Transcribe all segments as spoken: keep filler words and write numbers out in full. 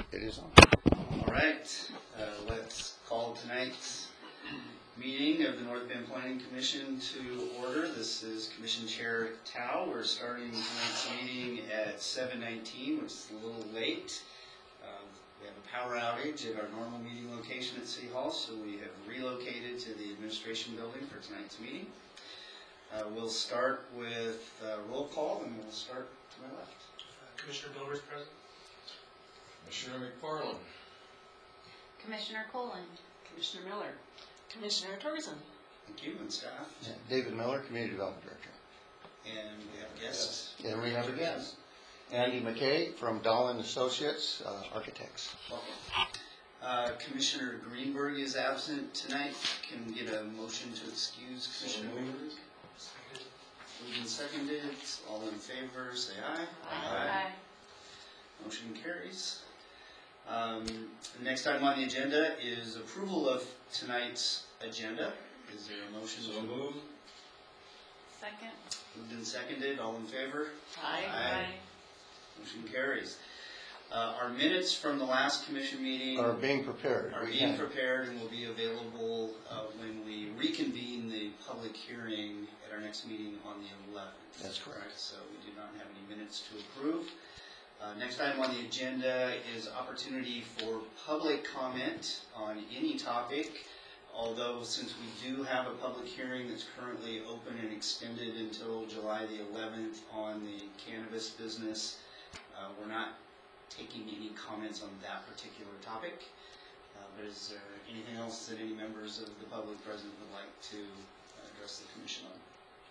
It is on. All right, uh, let's call tonight's meeting of the North Bend Planning Commission to order. This is Commission Chair Tao. We're starting tonight's meeting at seven nineteen, which is a little late. Uh, we have a power outage at our normal meeting location at City Hall, so we have relocated to the administration building for tonight's meeting. Uh, we'll start with uh, roll call, and we'll start to my left. Uh, Commissioner Bilbers present. Commissioner McFarland. Commissioner Coland. Commissioner Miller. Commissioner Torgerson. Thank you, and staff. Yeah, David Miller, Community Development Director. And we have guests. And we have a guest, Andy McKay from Dahlin Associates, uh, Architects. Welcome. Uh, Commissioner Greenberg is absent tonight. Can we get a motion to excuse Commissioner Greenberg? Moved and seconded. All in favor, say aye. Aye. Motion carries. Um, the next item on the agenda is approval of tonight's agenda. Is there a motion? So move. Second. Moved and seconded. All in favor? Aye. Aye. Motion carries. Uh, our minutes from the last commission meeting Are being prepared. are We being have- prepared and will be available uh, when we reconvene the public hearing at our next meeting on the eleventh. That's correct. So we do not have any minutes to approve. Uh, next item on the agenda is opportunity for public comment on any topic. Although since we do have a public hearing that's currently open and extended until July the eleventh on the cannabis business, uh, we're not taking any comments on that particular topic. Uh, but is there anything else that any members of the public present would like to address the commission on?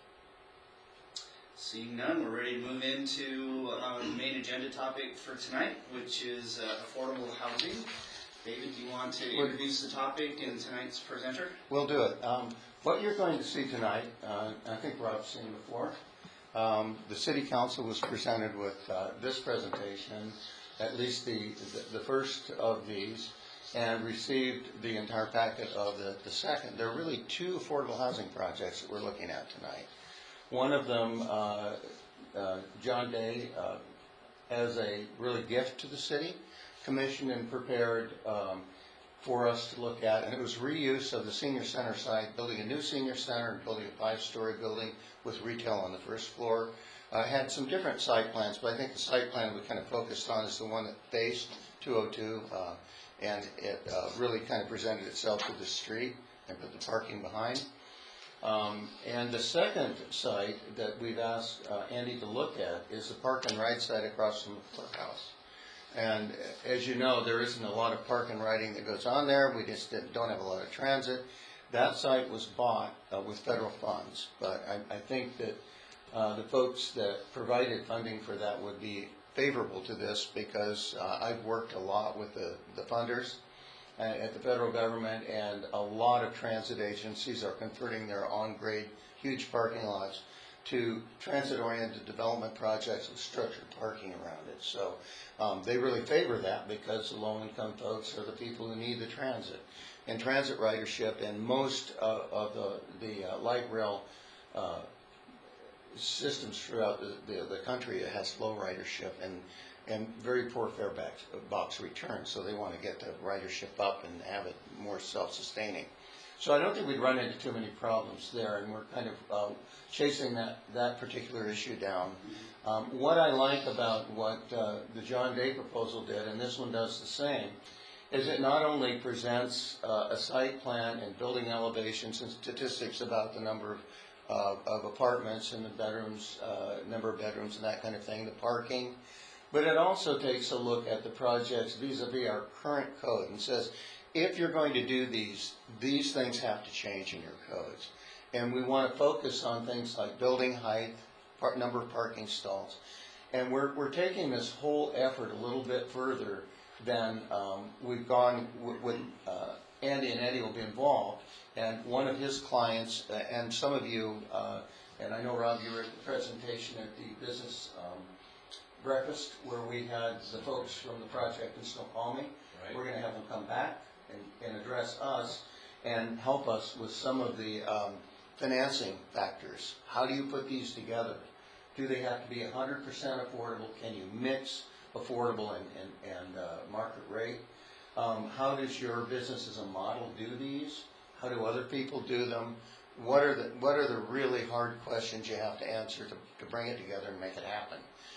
Seeing none, we're ready to move into uh, the main agenda topic for tonight, which is uh, affordable housing. David, do you want to introduce the topic and tonight's presenter? We'll do it. Um, what you're going to see tonight, uh, I think Rob's seen before, um, the City Council was presented with uh, this presentation, at least the, the, the first of these, and received the entire packet of the, the second. There are really two affordable housing projects that we're looking at tonight. One of them, uh, uh, John Day, uh, as a really gift to the city, commissioned and prepared um, for us to look at, and it was reuse of the senior center site, building a new senior center and building a five-story building with retail on the first floor. Uh, had some different site plans, but I think the site plan we kind of focused on is the one that faced two oh two, uh, and it uh, really kind of presented itself to the street and put the parking behind. Um, and the second site that we've asked uh, Andy to look at is the park and ride site across from the courthouse. And as you know, there isn't a lot of park and riding that goes on there. We just don't have a lot of transit. That site was bought uh, with federal funds, but I, I think that uh, the folks that provided funding for that would be favorable to this because uh, I've worked a lot with the, the funders at the federal government, and a lot of transit agencies are converting their on-grade huge parking lots to transit-oriented development projects with structured parking around it. So um, they really favor that because the low-income folks are the people who need the transit. And transit ridership in most uh, of the, the uh, light rail uh, systems throughout the, the, the country, it has low ridership and and very poor fare box, box return, so they want to get the ridership up and have it more self-sustaining. So I don't think we'd run into too many problems there, and we're kind of uh, chasing that, that particular issue down. Um, what I like about what uh, the John Day proposal did, and this one does the same, is it not only presents uh, a site plan and building elevations and statistics about the number of, uh, of apartments and the bedrooms, uh, number of bedrooms and that kind of thing, the parking, but it also takes a look at the projects vis-a-vis our current code and says, if you're going to do these, these things have to change in your codes. And we want to focus on things like building height, part, number of parking stalls. And we're, we're taking this whole effort a little bit further than um, we've gone with, with uh, Andy, and Eddie will be involved. And one of his clients, uh, and some of you, uh, and I know Rob, you were at the presentation at the business um, breakfast where we had the folks from the project in Snoqualmie. Right. We're going to have them come back and, and address us and help us with some of the um, financing factors. How do you put these together? Do they have to be one hundred percent affordable? Can you mix affordable and, and, and uh, market rate. Um, how does your business as a model do these? How do other people do them? What are the what are the really hard questions you have to answer to, to bring it together and make it happen?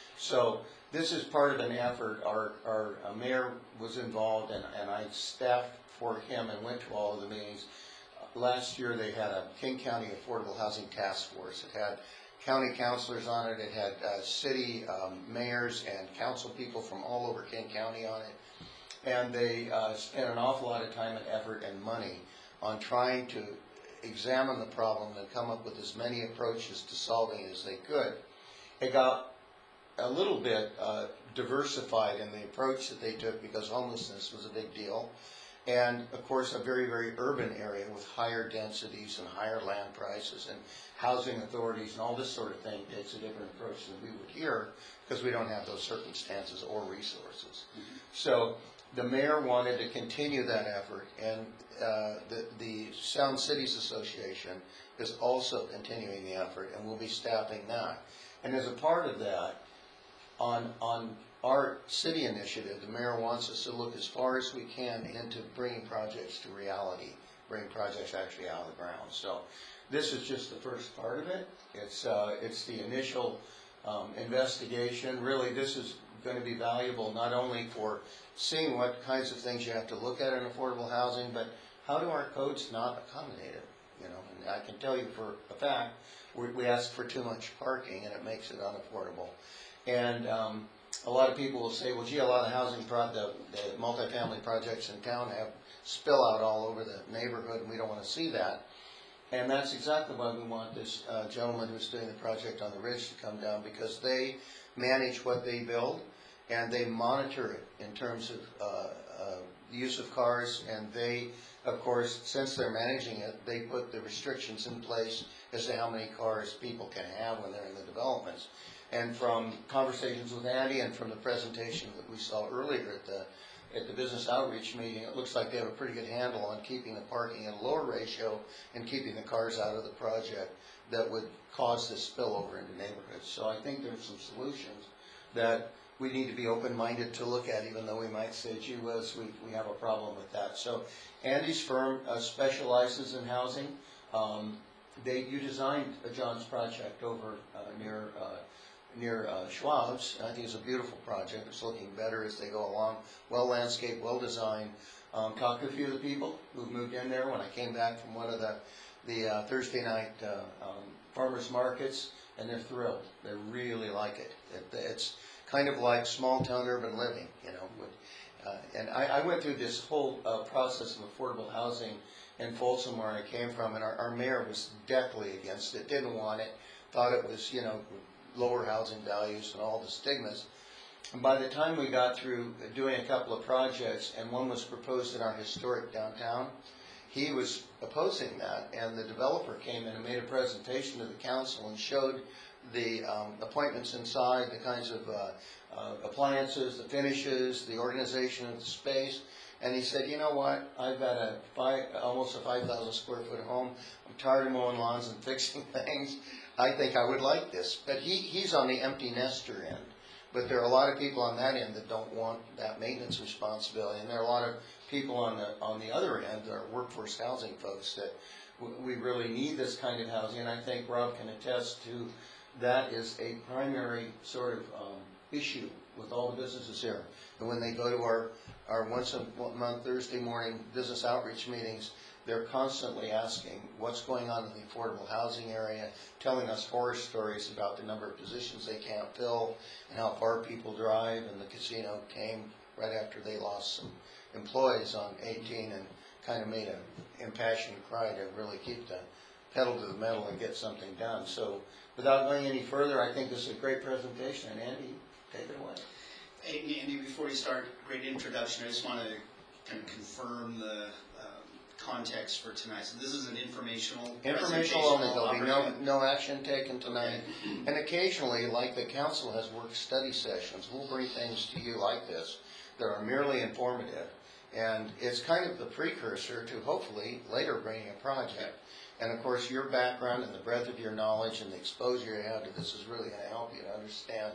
So this is part of an effort. Our, our uh, mayor was involved, and, and I staffed for him and went to all of the meetings. Uh, last year they had a King County Affordable Housing Task Force. It had county councilors on it. It had uh, city um, mayors and council people from all over King County on it. And they uh, spent an awful lot of time and effort and money on trying to examine the problem and come up with as many approaches to solving it as they could. It got a little bit uh, diversified in the approach that they took because homelessness was a big deal. And of course a very, very urban area with higher densities and higher land prices and housing authorities and all this sort of thing takes a different approach than we would here because we don't have those circumstances or resources. Mm-hmm. So the mayor wanted to continue that effort, and uh, the, the Sound Cities Association is also continuing the effort, and we'll be staffing that. And as a part of that, on, on our city initiative, the mayor wants us to look as far as we can into bringing projects to reality, bringing projects actually out of the ground. So this is just the first part of it. It's, uh, it's the initial um, investigation. Really, this is going to be valuable not only for seeing what kinds of things you have to look at in affordable housing, but how do our codes not accommodate it? You know, and I can tell you for a fact, we, we ask for too much parking and it makes it unaffordable. And um, a lot of people will say, well, gee, a lot of housing pro the, the multifamily projects in town have spill out all over the neighborhood, and we don't want to see that. And that's exactly why we want this uh, gentleman who's doing the project on the ridge to come down, because they manage what they build and they monitor it in terms of uh, uh, the use of cars, and they, of course, since they're managing it, they put the restrictions in place as to how many cars people can have when they're in the developments. And from conversations with Andy and from the presentation that we saw earlier at the at the business outreach meeting, it looks like they have a pretty good handle on keeping the parking at a lower ratio and keeping the cars out of the project that would cause this spillover into neighborhoods. So I think there's some solutions that we need to be open-minded to look at, even though we might say, gee whiz, we, we have a problem with that. So Andy's firm uh, specializes in housing. Um, they, you designed a John's project over uh, near uh, near uh, Schwab's. I think it's a beautiful project. It's looking better as they go along. Well landscaped, well designed. Um, talked to a few of the people who moved in there when I came back from one of the the uh, Thursday night uh, um, farmers markets, and they're thrilled. They really like it. it it's kind of like small town urban living, you know. With, uh, and I, I went through this whole uh, process of affordable housing in Folsom, where I came from, and our, our mayor was deathly against it. Didn't want it. Thought it was, you know, lower housing values and all the stigmas. And by the time we got through doing a couple of projects, and one was proposed in our historic downtown, he was opposing that, and the developer came in and made a presentation to the council and showed the um, appointments inside, the kinds of uh, uh, appliances, the finishes, the organization of the space. And he said, you know what, I've got a five, almost a five thousand square foot home. I'm tired of mowing lawns and fixing things. I think I would like this. But he, he's on the empty nester end. But there are a lot of people on that end that don't want that maintenance responsibility. And there are a lot of people on the on the other end, our workforce housing folks, that w we really need this kind of housing. And I think Rob can attest to that is a primary sort of um, issue with all the businesses here. And when they go to our, our once a month Thursday morning business outreach meetings, they're constantly asking what's going on in the affordable housing area, telling us horror stories about the number of positions they can't fill and how far people drive. And the casino came right after they lost some employees on eighteen and kind of made an impassioned cry to really keep the pedal to the metal and get something done. So without going any further, I think this is a great presentation. And Andy, take it away. Hey, Andy, before you start, great introduction. I just want to kind of confirm the um, context for tonight. So this is an informational Informational only. There'll be no, opportunity. no action taken tonight. And occasionally, like the council has work study sessions, we'll bring things to you like this that are merely informative. And it's kind of the precursor to hopefully later bringing a project. And of course, your background and the breadth of your knowledge and the exposure you have to this is really going to help you to understand,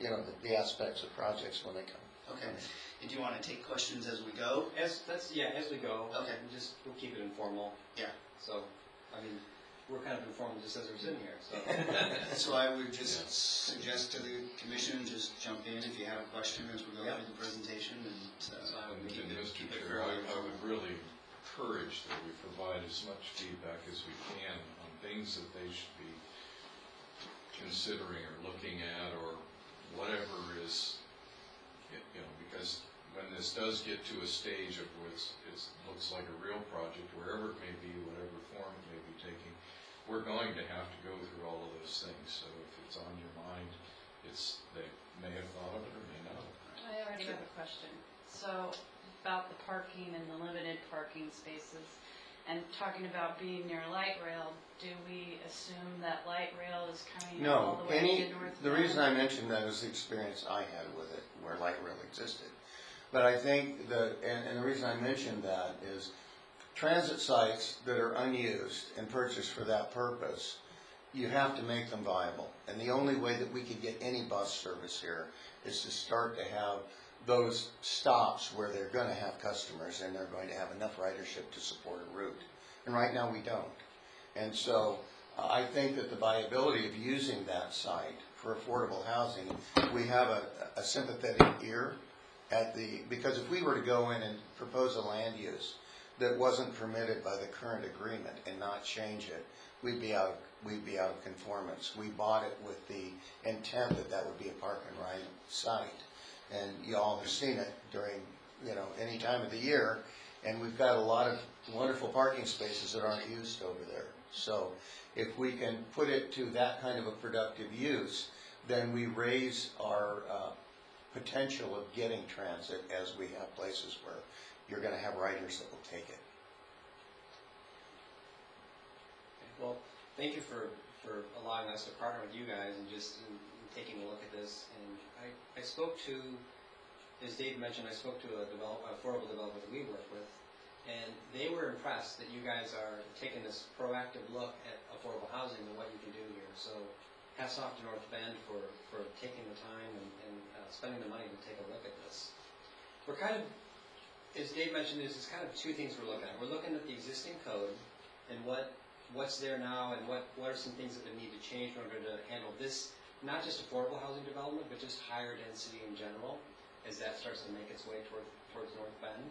you know, the, the aspects of projects when they come. Okay. And do you want to take questions as we go? As, that's, yeah, as we go. Okay. We Just, we'll keep it informal. Yeah. So, I mean, we're kind of informal just as we're sitting here, so. So I would just suggest to the commission, just jump in if you have a question as we go Yeah. through the presentation and. uh, And keep and it- Mister keep it Chair, I, fairly I would really encourage that we provide as much feedback as we can on things that they should be considering or looking at or whatever is, you you know, because when this does get to a stage of where it's, it's, looks like a real project, wherever it may be, whatever form it may be taking, we're going to have to go through all of those things. So if it's on your mind, it's, they may have thought of it or may not. I already have a question. So about the parking and the limited parking spaces and talking about being near light rail, do we assume that light rail is coming all No, the way any, to North the Bend? reason I mentioned that is the experience I had with it, where light rail existed. But I think the, and, and the reason I mentioned that is transit sites that are unused and purchased for that purpose, you have to make them viable. And the only way that we could get any bus service here is to start to have those stops where they're gonna have customers and they're going to have enough ridership to support a route. And right now we don't. And so uh, I think that the viability of using that site for affordable housing, we have a, a sympathetic ear at the, because if we were to go in and propose a land use that wasn't permitted by the current agreement and not change it, we'd be out of, we'd be out of conformance. We bought it with the intent that that would be a park and ride site. And you all have seen it during, you know, any time of the year. And we've got a lot of wonderful parking spaces that aren't used over there. So if we can put it to that kind of a productive use, then we raise our uh, potential of getting transit as we have places where you're going to have riders that will take it. Well, thank you for, for allowing us to partner with you guys and just in, in taking a look at this. And I, I spoke to, as Dave mentioned, I spoke to a develop, affordable developer that we work with, and they were impressed that you guys are taking this proactive look at affordable housing and what you can do here. So hats off to North Bend for, for taking the time and, and uh, spending the money to take a look at this. We're kind of, as Dave mentioned, there's kind of two things we're looking at. We're looking at the existing code and what what's there now and what, what are some things that would need to change in order to handle this, not just affordable housing development, but just higher density in general, as that starts to make its way toward, towards North Bend.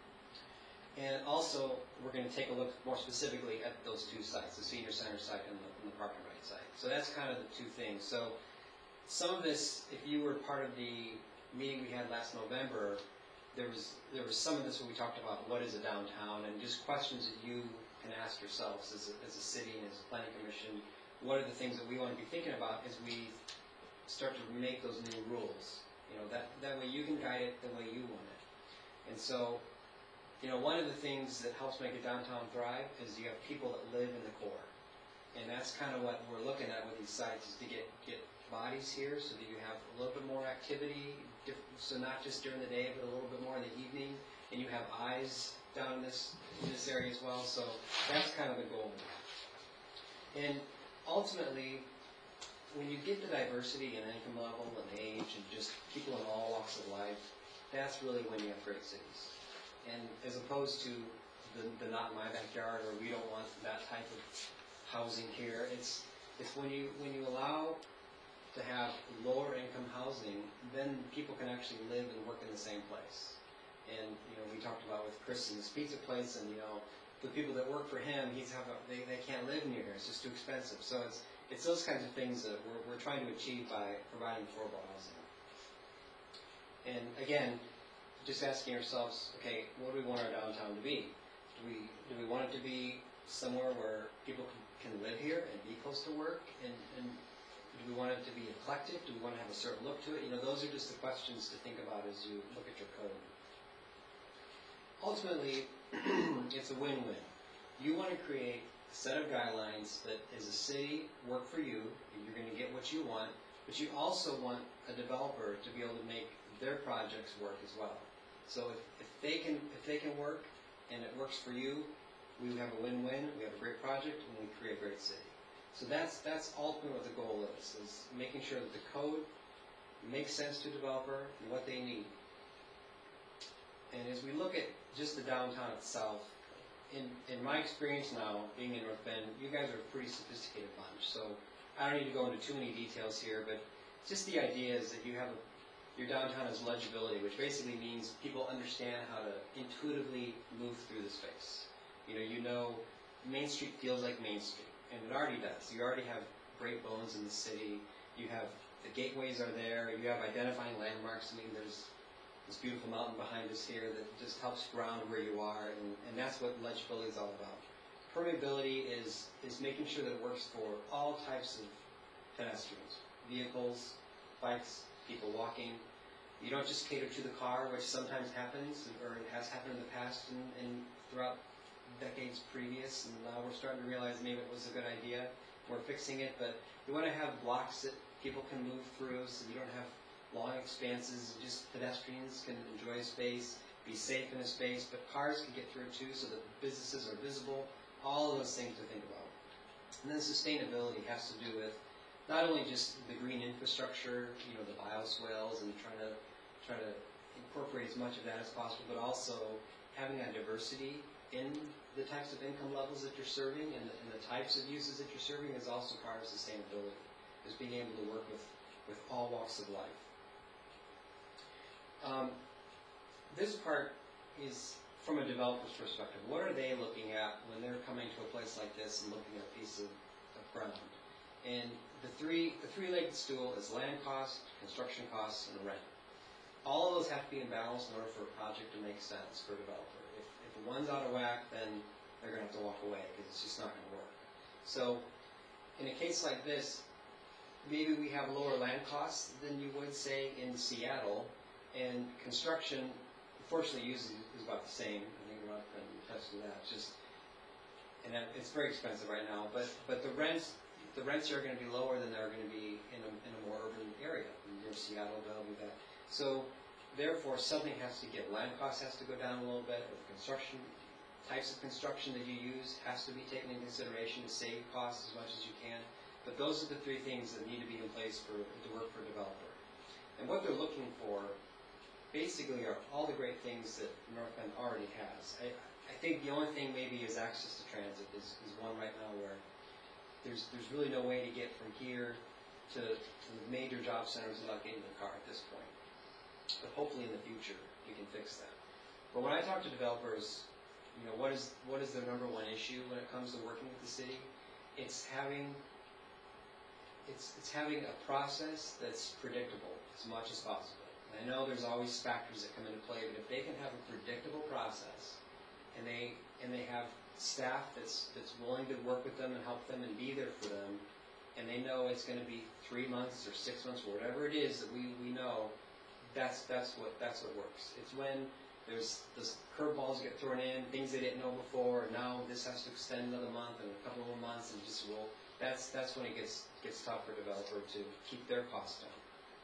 And also, we're going to take a look more specifically at those two sites, the senior center site and the, and the park and ride site. So that's kind of the two things. So some of this, if you were part of the meeting we had last November, there was there was some of this where we talked about what is a downtown and just questions that you can ask yourselves as a, as a city and as a planning commission. What are the things that we want to be thinking about as we start to make those new rules? You know, that, that way you can guide it the way you want it. And so, you know, one of the things that helps make a downtown thrive is you have people that live in the core. And that's kind of what we're looking at with these sites, is to get, get bodies here so that you have a little bit more activity, so not just during the day, but a little bit more in the evening, and you have eyes down in this, in this area as well. So that's kind of the goal. And ultimately, when you get the diversity in income level and age and just people in all walks of life, that's really when you have great cities. And as opposed to the, the not in my backyard, or we don't want that type of housing here, it's it's when you when you allow to have lower income housing, then people can actually live and work in the same place. And you know, we talked about with Chris and his pizza place, and you know, the people that work for him, he's have a, they they can't live near here. It's just too expensive. So it's it's those kinds of things that we're we're trying to achieve by providing affordable housing. And again, just asking ourselves, okay, what do we want our downtown to be? Do we do we want it to be somewhere where people can, can live here and be close to work? And, and do we want it to be eclectic? Do we want to have a certain look to it? You know, those are just the questions to think about as you look at your code. Ultimately, it's a win-win. You want to create a set of guidelines that, as a city, work for you. You're going to get what you want, but you also want a developer to be able to make their projects work as well. So if, if they can if they can work and it works for you, we have a win-win. We have a great project, and we create a great city. So that's that's ultimately what the goal is: is making sure that the code makes sense to a developer and what they need. And as we look at just the downtown itself, in, in my experience now, being in North Bend, you guys are a pretty sophisticated bunch, so I don't need to go into too many details here, but just the idea is that you have a, your downtown has legibility, which basically means people understand how to intuitively move through the space. You know, you know, Main Street feels like Main Street, and it already does. You already have great bones in the city. You have, the gateways are there. You have identifying landmarks. I mean, there's this beautiful mountain behind us here that just helps ground where you are, and, and that's what legibility is all about. Permeability is, is making sure that it works for all types of pedestrians, vehicles, bikes, people walking. You don't just cater to the car, which sometimes happens, or it has happened in the past and, and throughout decades previous, and now we're starting to realize maybe it was a good idea. We're fixing it, but you want to have blocks that people can move through so you don't have long expanses, just pedestrians can enjoy a space, be safe in a space, but cars can get through too so that businesses are visible, all of those things to think about. And then sustainability has to do with not only just the green infrastructure, you know, the bioswales and trying to, try to incorporate as much of that as possible, but also having that diversity in the types of income levels that you're serving and the, and the types of uses that you're serving is also part of sustainability, is being able to work with, with all walks of life. Um, this part is from a developer's perspective. What are they looking at when they're coming to a place like this and looking at a piece of, of ground? And the three the three-legged stool is land cost, construction costs, and rent. All of those have to be in balance in order for a project to make sense for a developer. If, if one's out of whack, then they're going to have to walk away because it's just not going to work. So in a case like this, maybe we have lower land costs than you would say in Seattle, and construction, unfortunately, usually is about the same. I think we're not going to attest to that. It's just, and that, it's very expensive right now. But but the rents, the rents are going to be lower than they're going to be in a, in a more urban area. Near Seattle, Bellevue, that. So therefore, something has to give. Land cost has to go down a little bit. Or the construction types of construction that you use has to be taken into consideration to save costs as much as you can. But those are the three things that need to be in place for to work for a developer. And what they're looking for basically are all the great things that North Bend already has. I, I think the only thing maybe is access to transit is, is one right now where there's there's really no way to get from here to, to the major job centers without getting in the car at this point. But hopefully in the future we can fix that. But when I talk to developers, you know, what is what is their number one issue when it comes to working with the city? It's having it's it's having a process that's predictable as much as possible. I know there's always factors that come into play, but if they can have a predictable process, and they and they have staff that's that's willing to work with them and help them and be there for them, and they know it's going to be three months or six months or whatever it is that we, we know, that's that's what that's what works. It's when there's those curveballs get thrown in, things they didn't know before, and now this has to extend another month and a couple more months and just roll. That's that's when it gets gets tough for a developer to keep their costs down.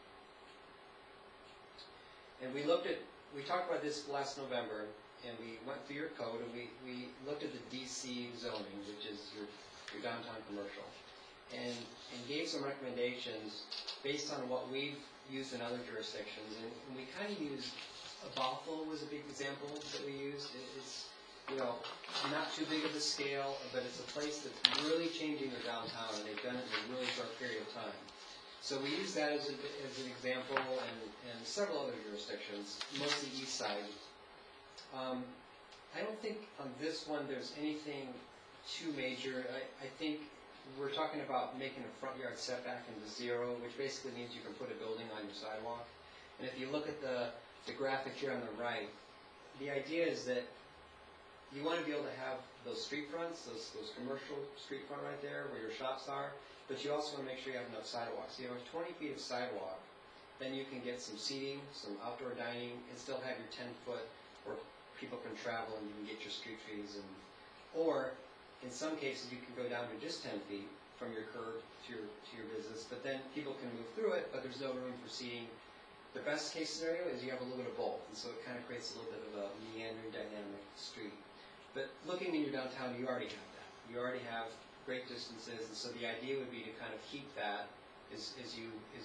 And we looked at, we talked about this last November, and we went through your code, and we, we looked at the D C zoning, which is your, your downtown commercial, and, and gave some recommendations based on what we've used in other jurisdictions. And, and we kind of used, Bothell was a big example that we used. It, it's, you know, not too big of a scale, but it's a place that's really changing their downtown, and they've done it in a really short period of time. So we use that as, a, as an example, and, and several other jurisdictions, mostly east side. Um, I don't think on this one there's anything too major. I, I think we're talking about making a front yard setback into zero, which basically means you can put a building on your sidewalk. And if you look at the, the graphic here on the right, the idea is that you want to be able to have those street fronts, those, those commercial street front right there where your shops are, but you also want to make sure you have enough sidewalks. So you have twenty feet of sidewalk, then you can get some seating, some outdoor dining, and still have your ten foot where people can travel and you can get your street trees. And, or in some cases you can go down to just ten feet from your curb to your, to your business, but then people can move through it, but there's no room for seating. The best case scenario is you have a little bit of both, and so it kind of creates a little bit of a meandering dynamic street. But looking in your downtown, you already have that. You already have great distances, and so the idea would be to kind of keep that as, as you as you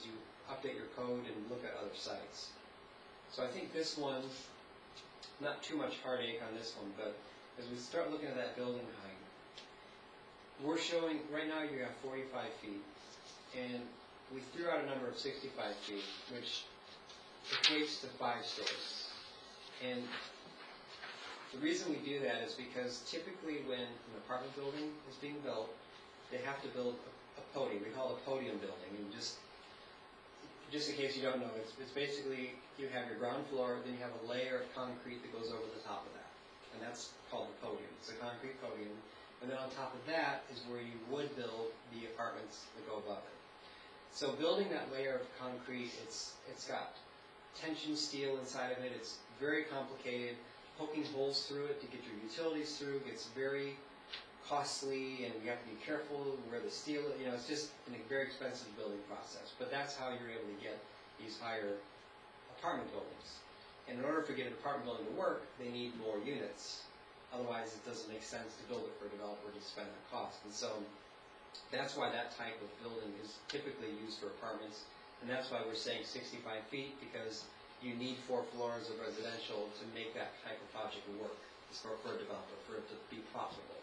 update your code and look at other sites. So I think this one, not too much heartache on this one, but as we start looking at that building height, we're showing, right now you have forty-five feet, and we threw out a number of sixty-five feet, which equates to five stories. And the reason we do that is because typically when an apartment building is being built, they have to build a, a podium. We call it a podium building. And just, just in case you don't know, it's, it's basically you have your ground floor, then you have a layer of concrete that goes over the top of that. And that's called the podium. It's a concrete podium. And then on top of that is where you would build the apartments that go above it. So building that layer of concrete, it's it's got tension steel inside of it. It's very complicated. Poking holes through it to get your utilities through gets very costly, and you have to be careful where the steel, you know, it's just a very expensive building process. But that's how you're able to get these higher apartment buildings. And in order for get an apartment building to work, they need more units. Otherwise, it doesn't make sense to build it for a developer to spend that cost. And so that's why that type of building is typically used for apartments. And that's why we're saying sixty-five feet, because you need four floors of residential to make that type of project work for, for a developer, for it to be profitable.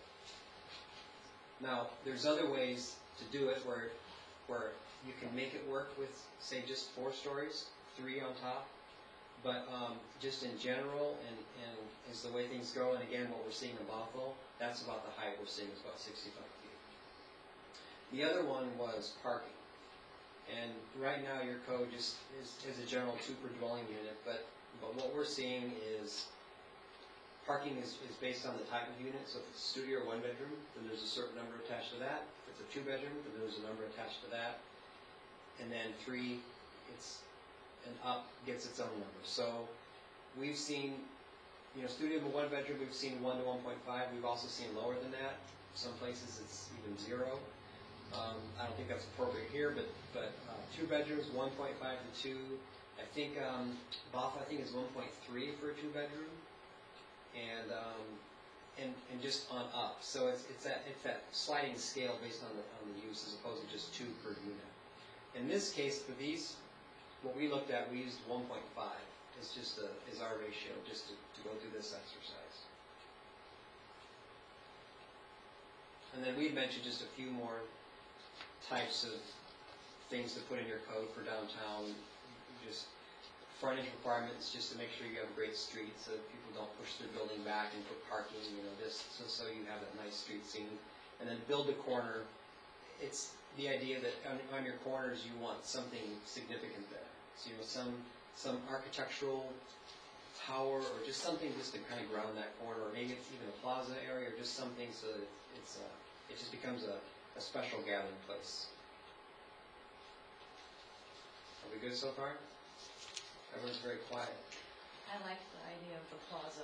Now, there's other ways to do it where, where you can make it work with, say, just four stories, three on top. But um, just in general, and, and as the way things go, and again, what we're seeing in Bothell, that's about the height we're seeing is about sixty-five feet. The other one was parking. And right now, your code just is, is a general two per dwelling unit, but, but what we're seeing is parking is, is based on the type of unit. So if it's a studio or one bedroom, then there's a certain number attached to that. If it's a two bedroom, then there's a number attached to that. And then three, it's and up gets its own number. So we've seen, you know, studio or one bedroom, we've seen one to one point five. We've also seen lower than that. Some places it's even zero. Um, I don't think that's appropriate here, but but uh, two bedrooms, one point five to two. I think um, Bothell, I think is one point three for a two bedroom, and um, and and just on up. So it's it's that it's that sliding scale based on the on the use as opposed to just two per unit. In this case, for these, what we looked at, we used one point five. It's just a, is our ratio just to, to go through this exercise. And then we mentioned just a few more types of things to put in your code for downtown. Just frontage requirements, just to make sure you have a great street, so that people don't push their building back and put parking, you know, this, so, so you have that nice street scene. And then build a corner. It's the idea that on, on your corners you want something significant there. So, you know, some some architectural tower, or just something just to kind of ground that corner, or maybe it's even a plaza area, or just something so that it's uh, it just becomes a a special gathering place. Are we good so far? Everyone's very quiet. I like the idea of the plaza.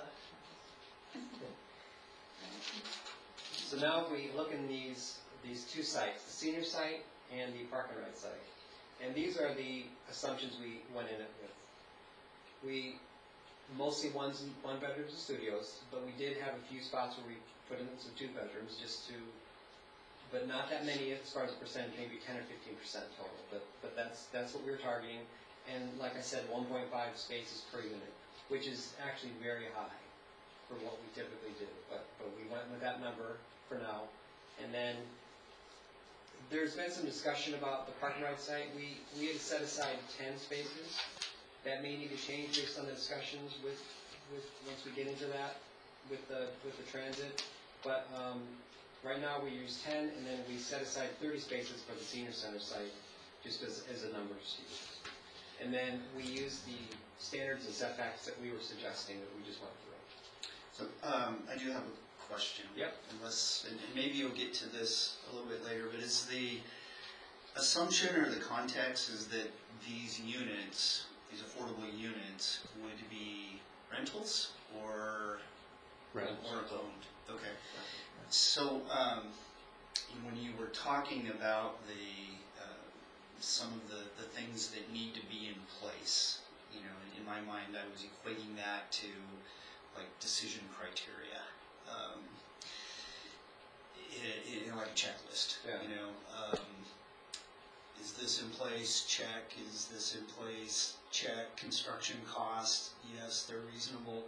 So now we look in these these two sites, the senior site and the park and ride site. And these are the assumptions we went in it with. We mostly ones one bedrooms and studios, but we did have a few spots where we put in some two bedrooms just to, but not that many as far as a percentage, maybe ten or fifteen percent total. But but that's that's what we were targeting. And like I said, one point five spaces per unit, which is actually very high for what we typically do. But but we went with that number for now. And then there's been some discussion about the park and ride site. We we had set aside ten spaces. That may need to change based on the discussions with with once we get into that with the with the transit. But um, right now we use ten, and then we set aside thirty spaces for the senior center site, just as, as a number of students. And then we use the standards and setbacks that we were suggesting that we just went through. So um, I do have a question. Yep. Unless, and and maybe you'll get to this a little bit later, but is the assumption or the context is that these units, these affordable units, would be rentals or Rentals. or owned? Okay. So um, when you were talking about the uh, some of the, the things that need to be in place, you know, in, in my mind, I was equating that to like decision criteria, um, in, in like a checklist. Yeah. You know, um, is this in place? Check. Is this in place? Check. Construction costs? Yes, they're reasonable.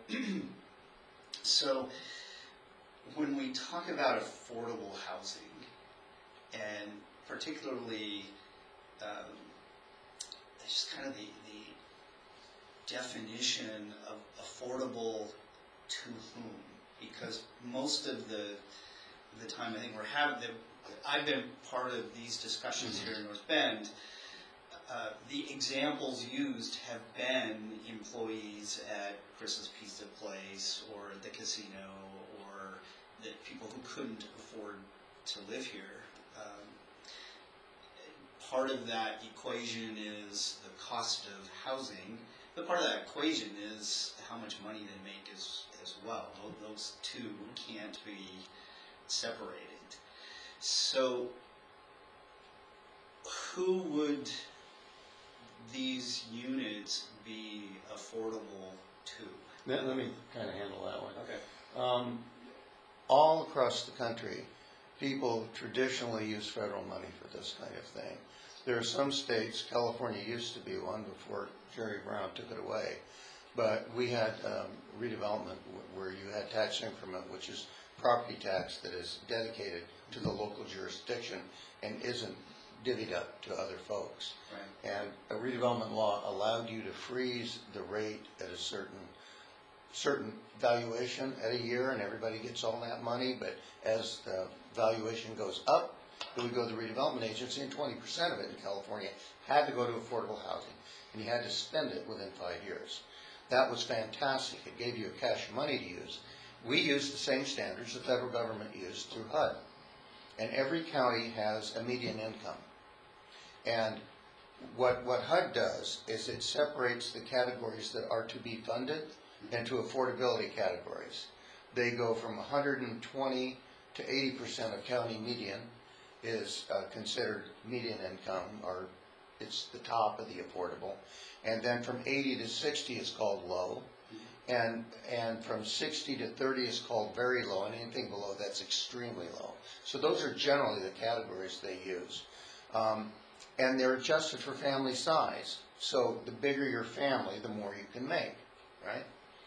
So when we talk about affordable housing, and particularly um, just kind of the, the definition of affordable to whom, because most of the the time I think we're having, the, I've been part of these discussions here in North Bend. Uh, the examples used have been employees at Chris's Pizza Place or the casino, or the people who couldn't afford to live here. Um, part of that equation is the cost of housing, but part of that equation is how much money they make as, as well. Those two can't be separated. So who would these units be affordable to? Let, let me kind of handle that one. Okay. Um, all across the country, people traditionally use federal money for this kind of thing. There are some states, California used to be one before Jerry Brown took it away, but we had um, redevelopment where you had tax increment, which is property tax that is dedicated to the local jurisdiction and isn't divvied up to other folks. Right. And a redevelopment law allowed you to freeze the rate at a certain certain valuation at a year, and everybody gets all that money, but as the valuation goes up, it would go to the redevelopment agency, and twenty percent of it in California had to go to affordable housing, and you had to spend it within five years. That was fantastic. It gave you a cash of money to use. We used the same standards the federal government used through H U D, and every county has a median income. And what, what H U D does is it separates the categories that are to be funded into affordability categories. They go from one hundred twenty to eighty percent of county median is uh, considered median income, or it's the top of the affordable. And then from eighty to sixty is called low. And, and from sixty to thirty is called very low, and anything below that's extremely low. So those are generally the categories they use. Um, and they're adjusted for family size. So the bigger your family, the more you can make, right?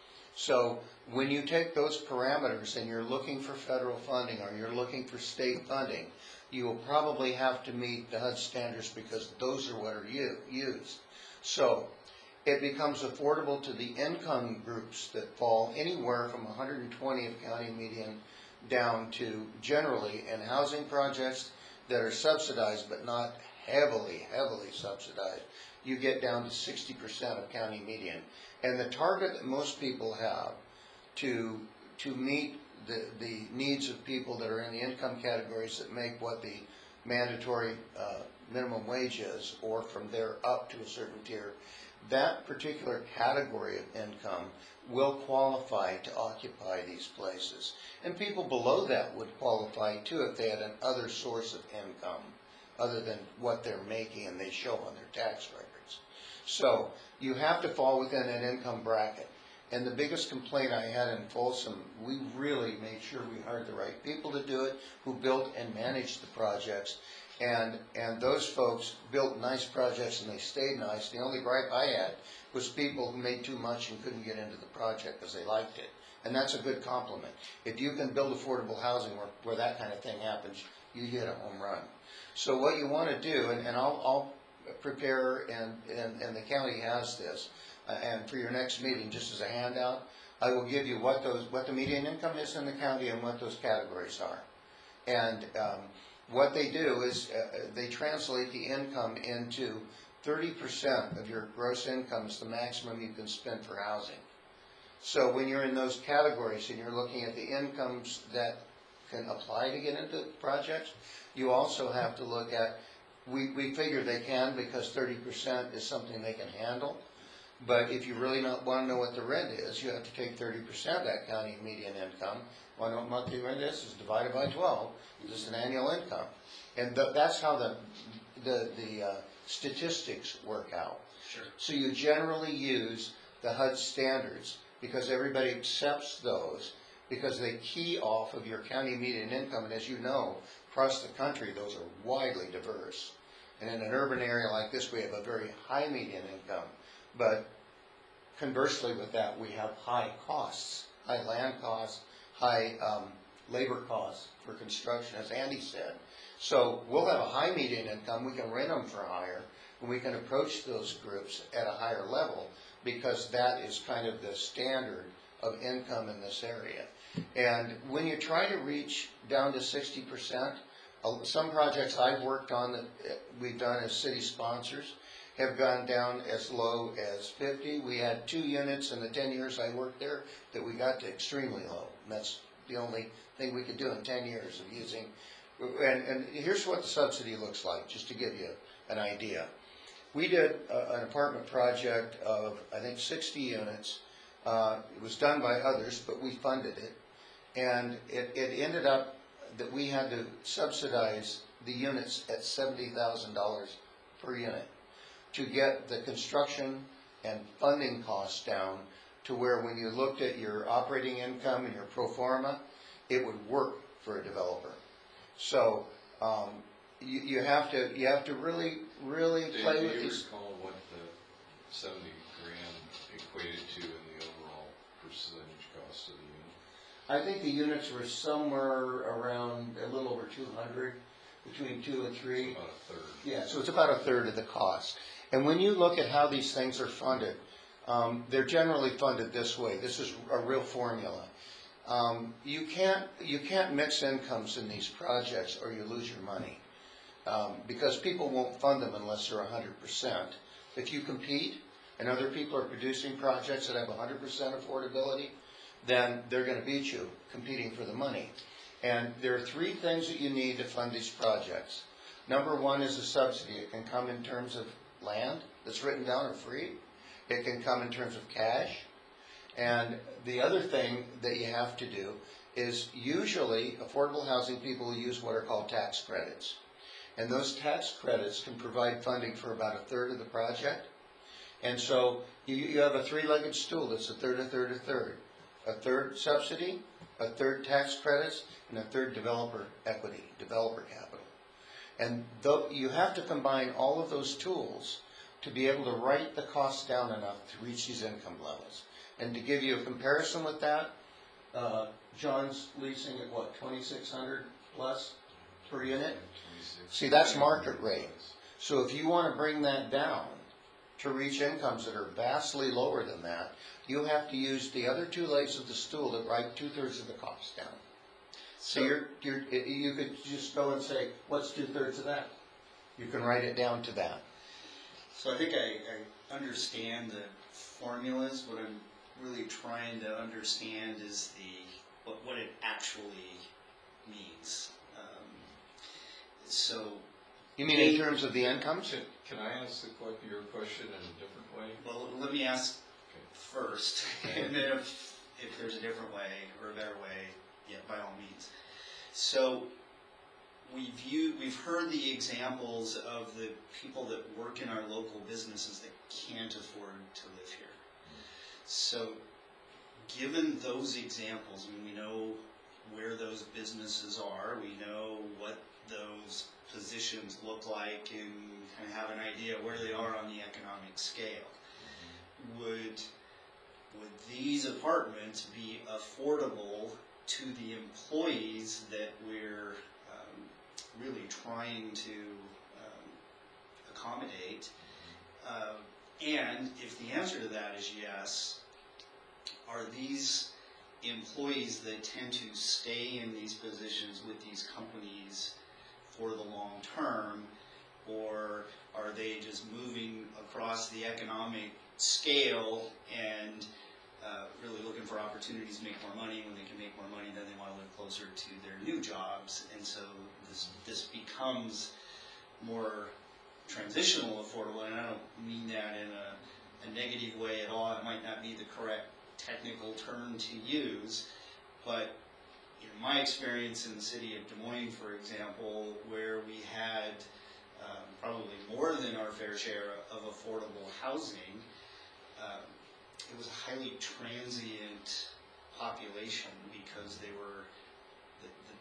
So when you take those parameters and you're looking for federal funding or you're looking for state funding, you will probably have to meet the H U D standards because those are what are used. So it becomes affordable to the income groups that fall anywhere from one hundred twenty of county median down to generally in housing projects that are subsidized but not heavily, heavily subsidized. You get down to sixty percent of county median. And the target that most people have to, to meet the, the needs of people that are in the income categories that make what the mandatory uh, minimum wage is, or from there up to a certain tier, that particular category of income will qualify to occupy these places. And people below that would qualify too if they had an other source of income other than what they're making and they show on their tax records. So you have to fall within an income bracket. And the biggest complaint I had in Folsom, we really made sure we hired the right people to do it, who built and managed the projects. And and those folks built nice projects and they stayed nice. The only gripe I had was people who made too much and couldn't get into the project because they liked it. And that's a good compliment. If you can build affordable housing where, where that kind of thing happens, you hit a home run. So what you want to do, and, and I'll, I'll prepare, and, and, and the county has this, uh, and for your next meeting, just as a handout, I will give you what those what the median income is in the county and what those categories are. And um, what they do is uh, they translate the income into thirty percent of your gross income is the maximum you can spend for housing. So when you're in those categories and you're looking at the incomes that can apply to get into projects, you also have to look at, we, we figure they can because thirty percent is something they can handle. But if you really not want to know what the rent is, you have to take thirty percent of that county median income. Want to know what monthly rent is? It's divided by twelve. This is an annual income. And th that's how the, the, the uh, statistics work out. Sure. So you generally use the H U D standards because everybody accepts those because they key off of your county median income. And as you know, across the country, those are widely diverse. And in an urban area like this, we have a very high median income. But conversely with that, we have high costs, high land costs, high um, labor costs for construction, as Andy said. So we'll have a high median income, we can rent them for higher, and we can approach those groups at a higher level because that is kind of the standard of income in this area. And when you try to reach down to sixty percent, some projects I've worked on that we've done as city sponsors have gone down as low as fifty. We had two units in the ten years I worked there that we got to extremely low. And that's the only thing we could do in ten years of using. And, and here's what the subsidy looks like, just to give you an idea. We did a, an apartment project of, I think, sixty units. Uh, it was done by others, but we funded it. And it, it ended up that we had to subsidize the units at seventy thousand dollars per unit to get the construction and funding costs down to where when you looked at your operating income and your pro forma, it would work for a developer. So um, you, you have to you have to really really Dave, play do with you these. recall what the seventy grand equated to in the overall percentage cost of the unit? I think the units were somewhere around a little over two hundred, between two and three. About a third. Yeah, so it's about a third of the cost. And when you look at how these things are funded, um, they're generally funded this way. This is a real formula. Um, you can't you can't mix incomes in these projects or you lose your money um, because people won't fund them unless they're one hundred percent. If you compete and other people are producing projects that have one hundred percent affordability, then they're going to beat you competing for the money. And there are three things that you need to fund these projects. Number one is a subsidy. It can come in terms of land that's written down or free. It can come in terms of cash. And the other thing that you have to do is usually affordable housing people use what are called tax credits. And those tax credits can provide funding for about a third of the project. And so you, you have a three-legged stool that's a third, a third, a third. A third subsidy, a third tax credits, and a third developer equity, developer capital. And though you have to combine all of those tools to be able to write the costs down enough to reach these income levels. And to give you a comparison with that, uh, John's leasing at what, twenty-six hundred plus per unit? See, that's market rate. So if you want to bring that down to reach incomes that are vastly lower than that, you have to use the other two legs of the stool that write two-thirds of the cost down. So, so you're, you're, you could just go and say, what's two-thirds of that? You can write it down to that. So I think I, I understand the formulas. What I'm really trying to understand is the what, what it actually means. Um, so you mean in terms of the incomes? Can, can I ask the, your question in a different way? Well, let me ask Okay. first, and then if, if there's a different way or a better way, yeah, by all means. So we've u- we've heard the examples of the people that work in our local businesses that can't afford to live here. So given those examples, I mean, we know where those businesses are, we know what those positions look like, and kind of have an idea where they are on the economic scale. Would would these apartments be affordable to the employees that we're um, really trying to um, accommodate? Uh, and if the answer to that is yes, are these employees that tend to stay in these positions with these companies for the long term, or are they just moving across the economic scale and uh, really looking for opportunities to make more money? When they can make more money, then they want to live closer to their new jobs, and so this this becomes more transitional affordable. And I don't mean that in a, a negative way at all. It might not be the correct technical term to use, but in my experience in the city of Des Moines, for example, where we had um, probably more than our fair share of affordable housing, um, it was a highly transient population because they were the, the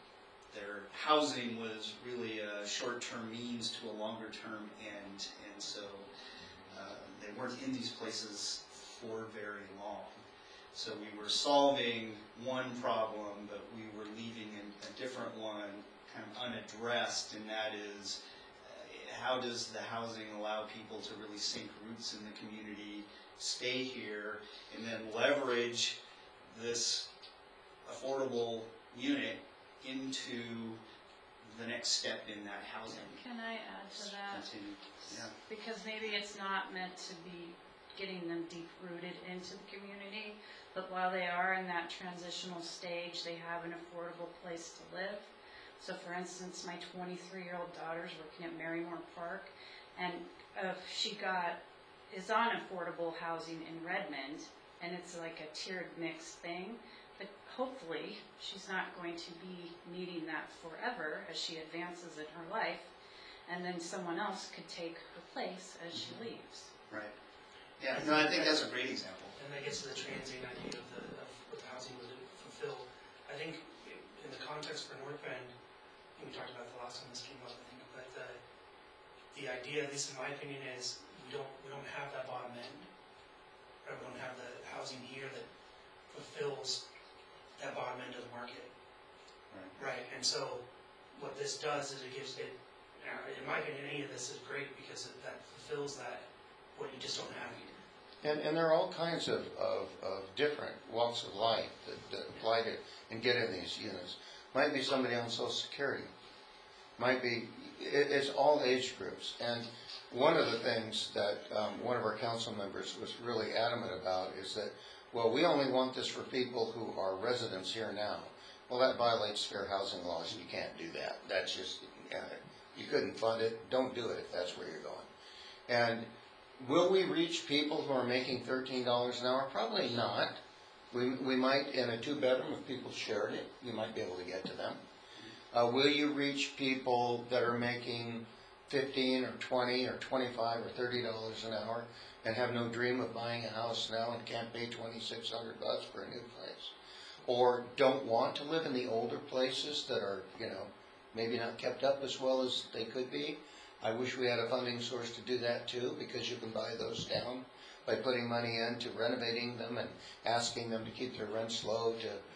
their housing was really a short-term means to a longer-term end, and so uh, they weren't in these places for very long. So we were solving one problem, but we were leaving a, a different one kind of unaddressed, and that is, uh, how does the housing allow people to really sink roots in the community, stay here, and then leverage this affordable unit into the next step in that housing. Can I add to that? Continue. Yeah. Because maybe it's not meant to be getting them deep rooted into the community, but while they are in that transitional stage, they have an affordable place to live. So for instance, my twenty-three-year-old daughter's working at Marymore Park, and uh, she got, is on affordable housing in Redmond, and it's like a tiered mixed thing. But hopefully, she's not going to be needing that forever as she advances in her life, and then someone else could take her place as she leaves. Right. Yeah, no, I think that's a great example. And that gets to the transient idea of, the, of what the housing would fulfill. I think in the context for North Bend, we talked about it the last time this came up, I think, but the, the idea, at least in my opinion, is we don't we don't have that bottom end. Right? We don't have the housing here that fulfills that bottom end of the market. Right. Right, and so what this does is it gives it, uh, in my opinion, any of this is great because it, that fulfills that, what you just don't have here. And, and there are all kinds of, of, of different walks of life that, that apply to and get in these units. Might be somebody on Social Security. Might be, it, it's all age groups. And one of the things that um, one of our council members was really adamant about is that, well, we only want this for people who are residents here now. Well, that violates fair housing laws. You can't do that. That's just, uh, you couldn't fund it. Don't do it if that's where you're going. And will we reach people who are making thirteen dollars an hour? Probably not. We, we might, in a two-bedroom, if people shared it, you might be able to get to them. Uh, will you reach people that are making fifteen or twenty or twenty-five or thirty dollars an hour and have no dream of buying a house now and can't pay twenty-six hundred bucks for a new place? Or don't want to live in the older places that are, you know, maybe not kept up as well as they could be? I wish we had a funding source to do that too, because you can buy those down by putting money into renovating them and asking them to keep their rents low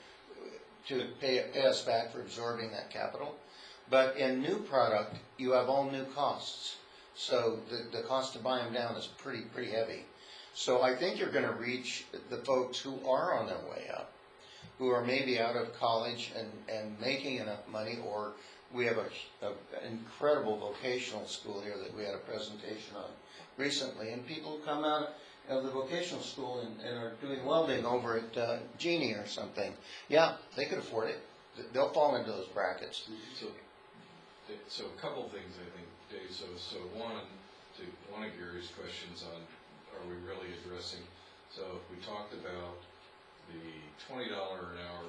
to to pay, pay us back for absorbing that capital. But in new product, you have all new costs. So the, the cost to buy them down is pretty, pretty heavy. So I think you're going to reach the folks who are on their way up, who are maybe out of college and, and making enough money, or we have a, a, an incredible vocational school here that we had a presentation on recently, and people who come out of the vocational school and, and are doing welding over at uh, Genie or something. Yeah, they could afford it. They'll fall into those brackets. So, so a couple things I think, Dave. So, so one, to one of Gary's questions on, are we really addressing? So we talked about the twenty dollars an hour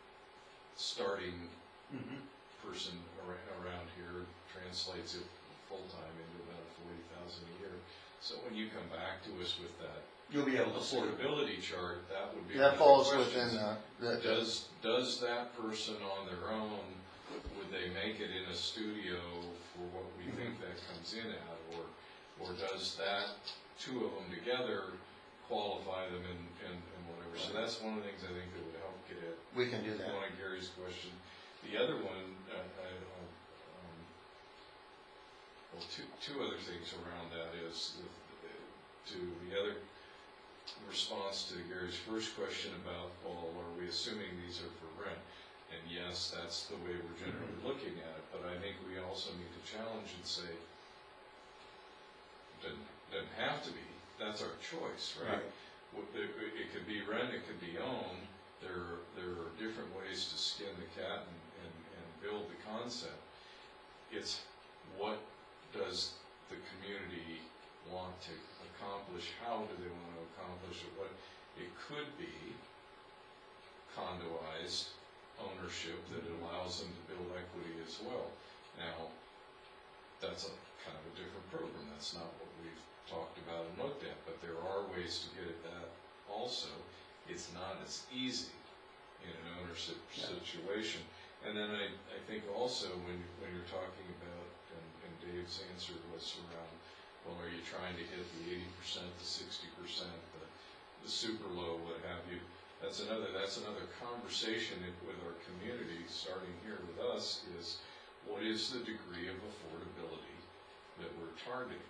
starting mm-hmm. person around here translates it full time into about forty thousand a year. So when you come back to us with that you'll be able to affordability chart, that would be that falls within uh, the, does does that person on their own, would they make it in a studio for what we mm-hmm. think that comes in at, or or does that two of them together qualify them in, in, in whatever? So that's one of the things I think that would help get at. We can do that. One of Gary's question. The other one, uh, I, um, well, two two other things around that is the, to the other response to Gary's first question about, well, are we assuming these are for rent? And yes, that's the way we're generally looking at it. But I think we also need to challenge and say, doesn't doesn't have to be. That's our choice, right? right. It could be rent, it could be owned. There, there are different ways to skin the cat and, and, and build the concept. It's what does the community want to accomplish? How do they want to accomplish it? What it could be condoized ownership that allows them to build equity as well. Now, that's a kind of a different program. That's not what we've talked about and looked at, but there are ways to get at that also. It's not as easy in an ownership yeah. situation. And then I, I think also when, when you're talking about, and, and Dave's answer was around, well, are you trying to hit the eighty percent, the sixty percent, the, the super low, what have you? That's another, that's another conversation with our community, starting here with us, is what is the degree of affordability that we're targeting?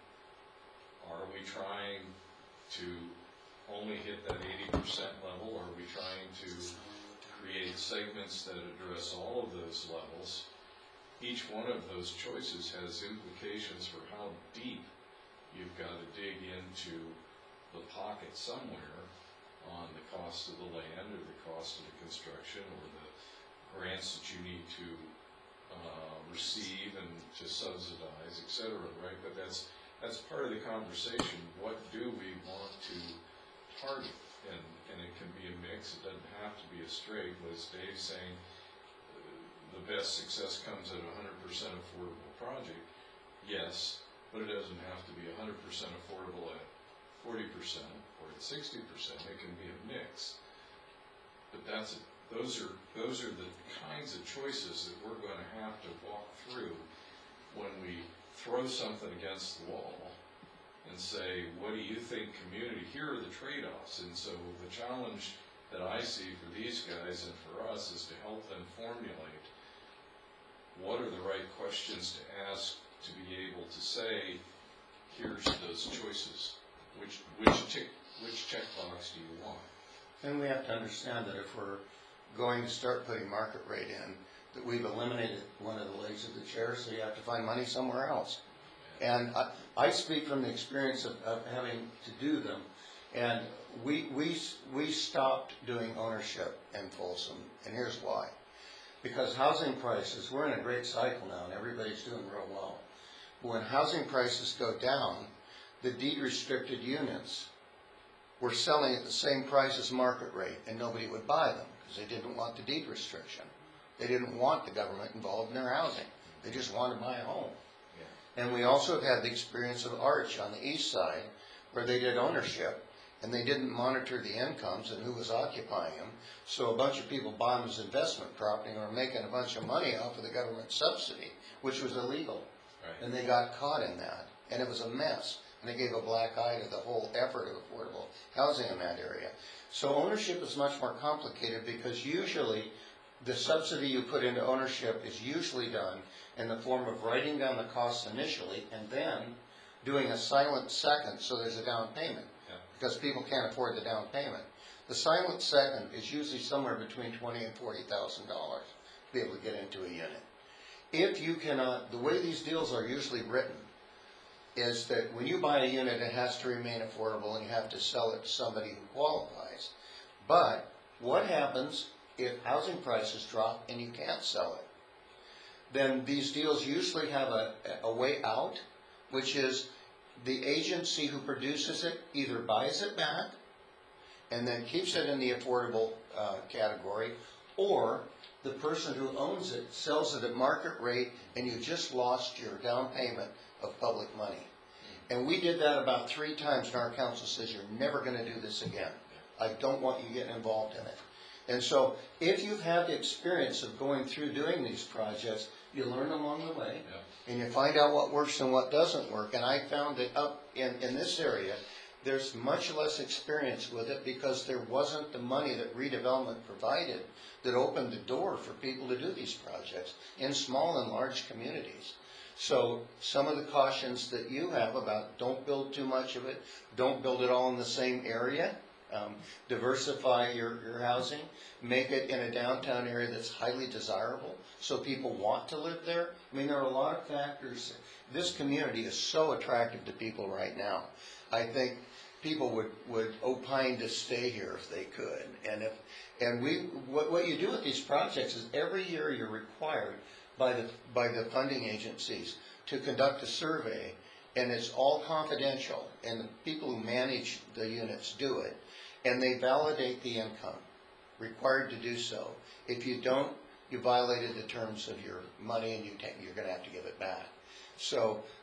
Are we trying to only hit that eighty percent level? Are we trying to create segments that address all of those levels? Each one of those choices has implications for how deep you've got to dig into the pocket somewhere on the cost of the land or the cost of the construction or the grants that you need to uh, receive and to subsidize, et cetera, right? But that's that's part of the conversation. What do we want to target? And, and it can be a mix. It doesn't have to be a straight. Was Dave saying uh, the best success comes at a one hundred percent affordable project? Yes, but it doesn't have to be one hundred percent affordable at forty percent or at sixty percent. It can be a mix. But that's a, those are those are the kinds of choices that we're going to have to walk through when we throw something against the wall and say, what do you think, community? Here are the trade-offs. And so the challenge that I see for these guys and for us is to help them formulate what are the right questions to ask to be able to say, here's those choices. Which which tick which checkbox do you want? And we have to understand that if we're going to start putting market rate in, that we've eliminated one of the legs of the chair, so you have to find money somewhere else. And I, I speak from the experience of, of having to do them. And we, we, we stopped doing ownership in Folsom, and here's why. Because housing prices, we're in a great cycle now, and everybody's doing real well. But when housing prices go down, the deed-restricted units were selling at the same price as market rate, and nobody would buy them because they didn't want the deed restriction. They didn't want the government involved in their housing. They just wanted to buy a home. And we also have had the experience of Arch on the east side, where they did ownership, and they didn't monitor the incomes and who was occupying them. So a bunch of people bought them as investment property and were making a bunch of money off of the government subsidy, which was illegal. Right. And they got caught in that, and it was a mess. And they gave a black eye to the whole effort of affordable housing in that area. So ownership is much more complicated because usually the subsidy you put into ownership is usually done in the form of writing down the costs initially and then doing a silent second so there's a down payment, yeah, because people can't afford the down payment. The silent second is usually somewhere between twenty thousand dollars and forty thousand dollars to be able to get into a unit. If you cannot, the way these deals are usually written is that when you buy a unit, it has to remain affordable and you have to sell it to somebody who qualifies. But what happens if housing prices drop and you can't sell it? Then these deals usually have a, a way out, which is the agency who produces it either buys it back and then keeps it in the affordable uh, category, or the person who owns it sells it at market rate and you just lost your down payment of public money. And we did that about three times and our council says you're never going to do this again. I don't want you getting involved in it. And so if you've had the experience of going through doing these projects, you learn along the way, yeah, and you find out what works and what doesn't work. And I found that up in, in this area, there's much less experience with it because there wasn't the money that redevelopment provided that opened the door for people to do these projects in small and large communities. So some of the cautions that you have about don't build too much of it, don't build it all in the same area, um, diversify your, your housing, make it in a downtown area that's highly desirable so people want to live there. I mean, there are a lot of factors. This community is so attractive to people right now. I think people would, would opine to stay here if they could. And if and we what, what you do with these projects is every year you're required by the by the funding agencies to conduct a survey, and it's all confidential, and the people who manage the units do it, and they validate the income, required to do so. If you don't, you violated the terms of your money and you you're going to have to give it back. So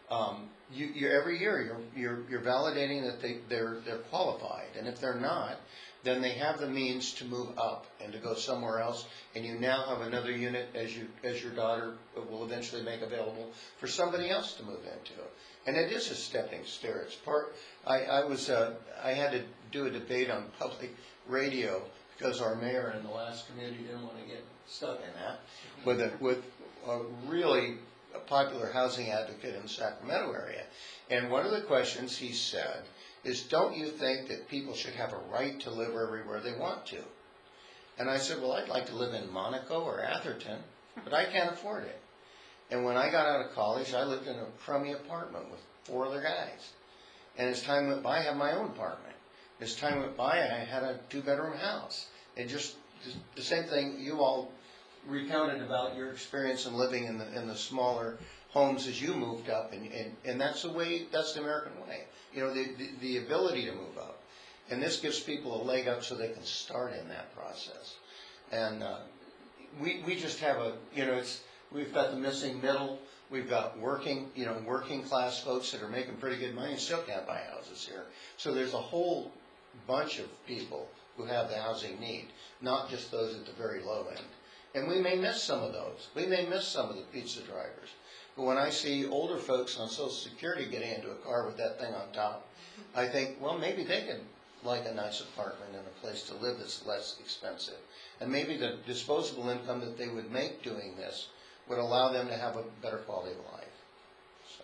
um, you, you, every year, you're, you're, you're validating that they, they're, they're qualified, and if they're not, then they have the means to move up and to go somewhere else, and you now have another unit as you, as your daughter will eventually make available for somebody else to move into. And it is a stepping stone. It's part, I, I was, uh, I had to do a debate on public radio because our mayor in the last community didn't want to get stuck in that, with a, with a really popular housing advocate in the Sacramento area. And one of the questions he said is, don't you think that people should have a right to live everywhere they want to? And I said, well, I'd like to live in Monaco or Atherton, but I can't afford it. And when I got out of college, I lived in a crummy apartment with four other guys. And as time went by, I had my own apartment. As time went by, I had a two-bedroom house. And just, just the same thing you all recounted about your experience in living in the in the smaller homes as you moved up, and, and, and that's the way, that's the American way. You know, the, the, the ability to move up. And this gives people a leg up so they can start in that process. And uh, we, we just have a, you know, it's, we've got the missing middle, we've got working, you know, working class folks that are making pretty good money and still can't buy houses here. So there's a whole bunch of people who have the housing need, not just those at the very low end. And we may miss some of those. We may miss some of the pizza drivers. But when I see older folks on Social Security getting into a car with that thing on top, I think, well, maybe they could like a nice apartment and a place to live that's less expensive. And maybe the disposable income that they would make doing this would allow them to have a better quality of life. So.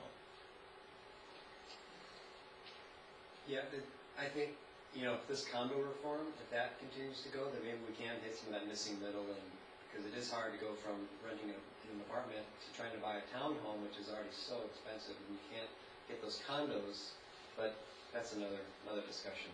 Yeah, it, I think, you know, if this condo reform, if that continues to go, then maybe we can hit some of that missing middle, and because it is hard to go from renting a, an apartment to trying to buy a townhome, which is already so expensive, and you can't get those condos, but that's another another discussion.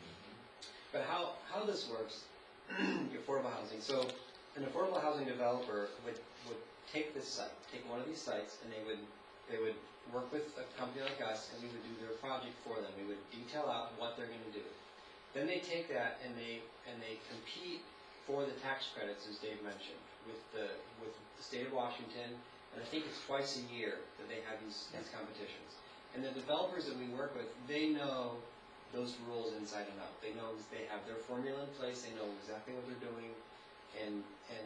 But how, how this works, affordable housing. So an affordable housing developer would, would take this site, take one of these sites, and they would they would work with a company like us, and we would do their project for them. We would detail out what they're going to do. Then they take that and they and they compete for the tax credits, as Dave mentioned, with the with the state of Washington, and I think it's twice a year that they have these these competitions. And the developers that we work with, they know those rules inside and out. They know they have their formula in place. They know exactly what they're doing, and and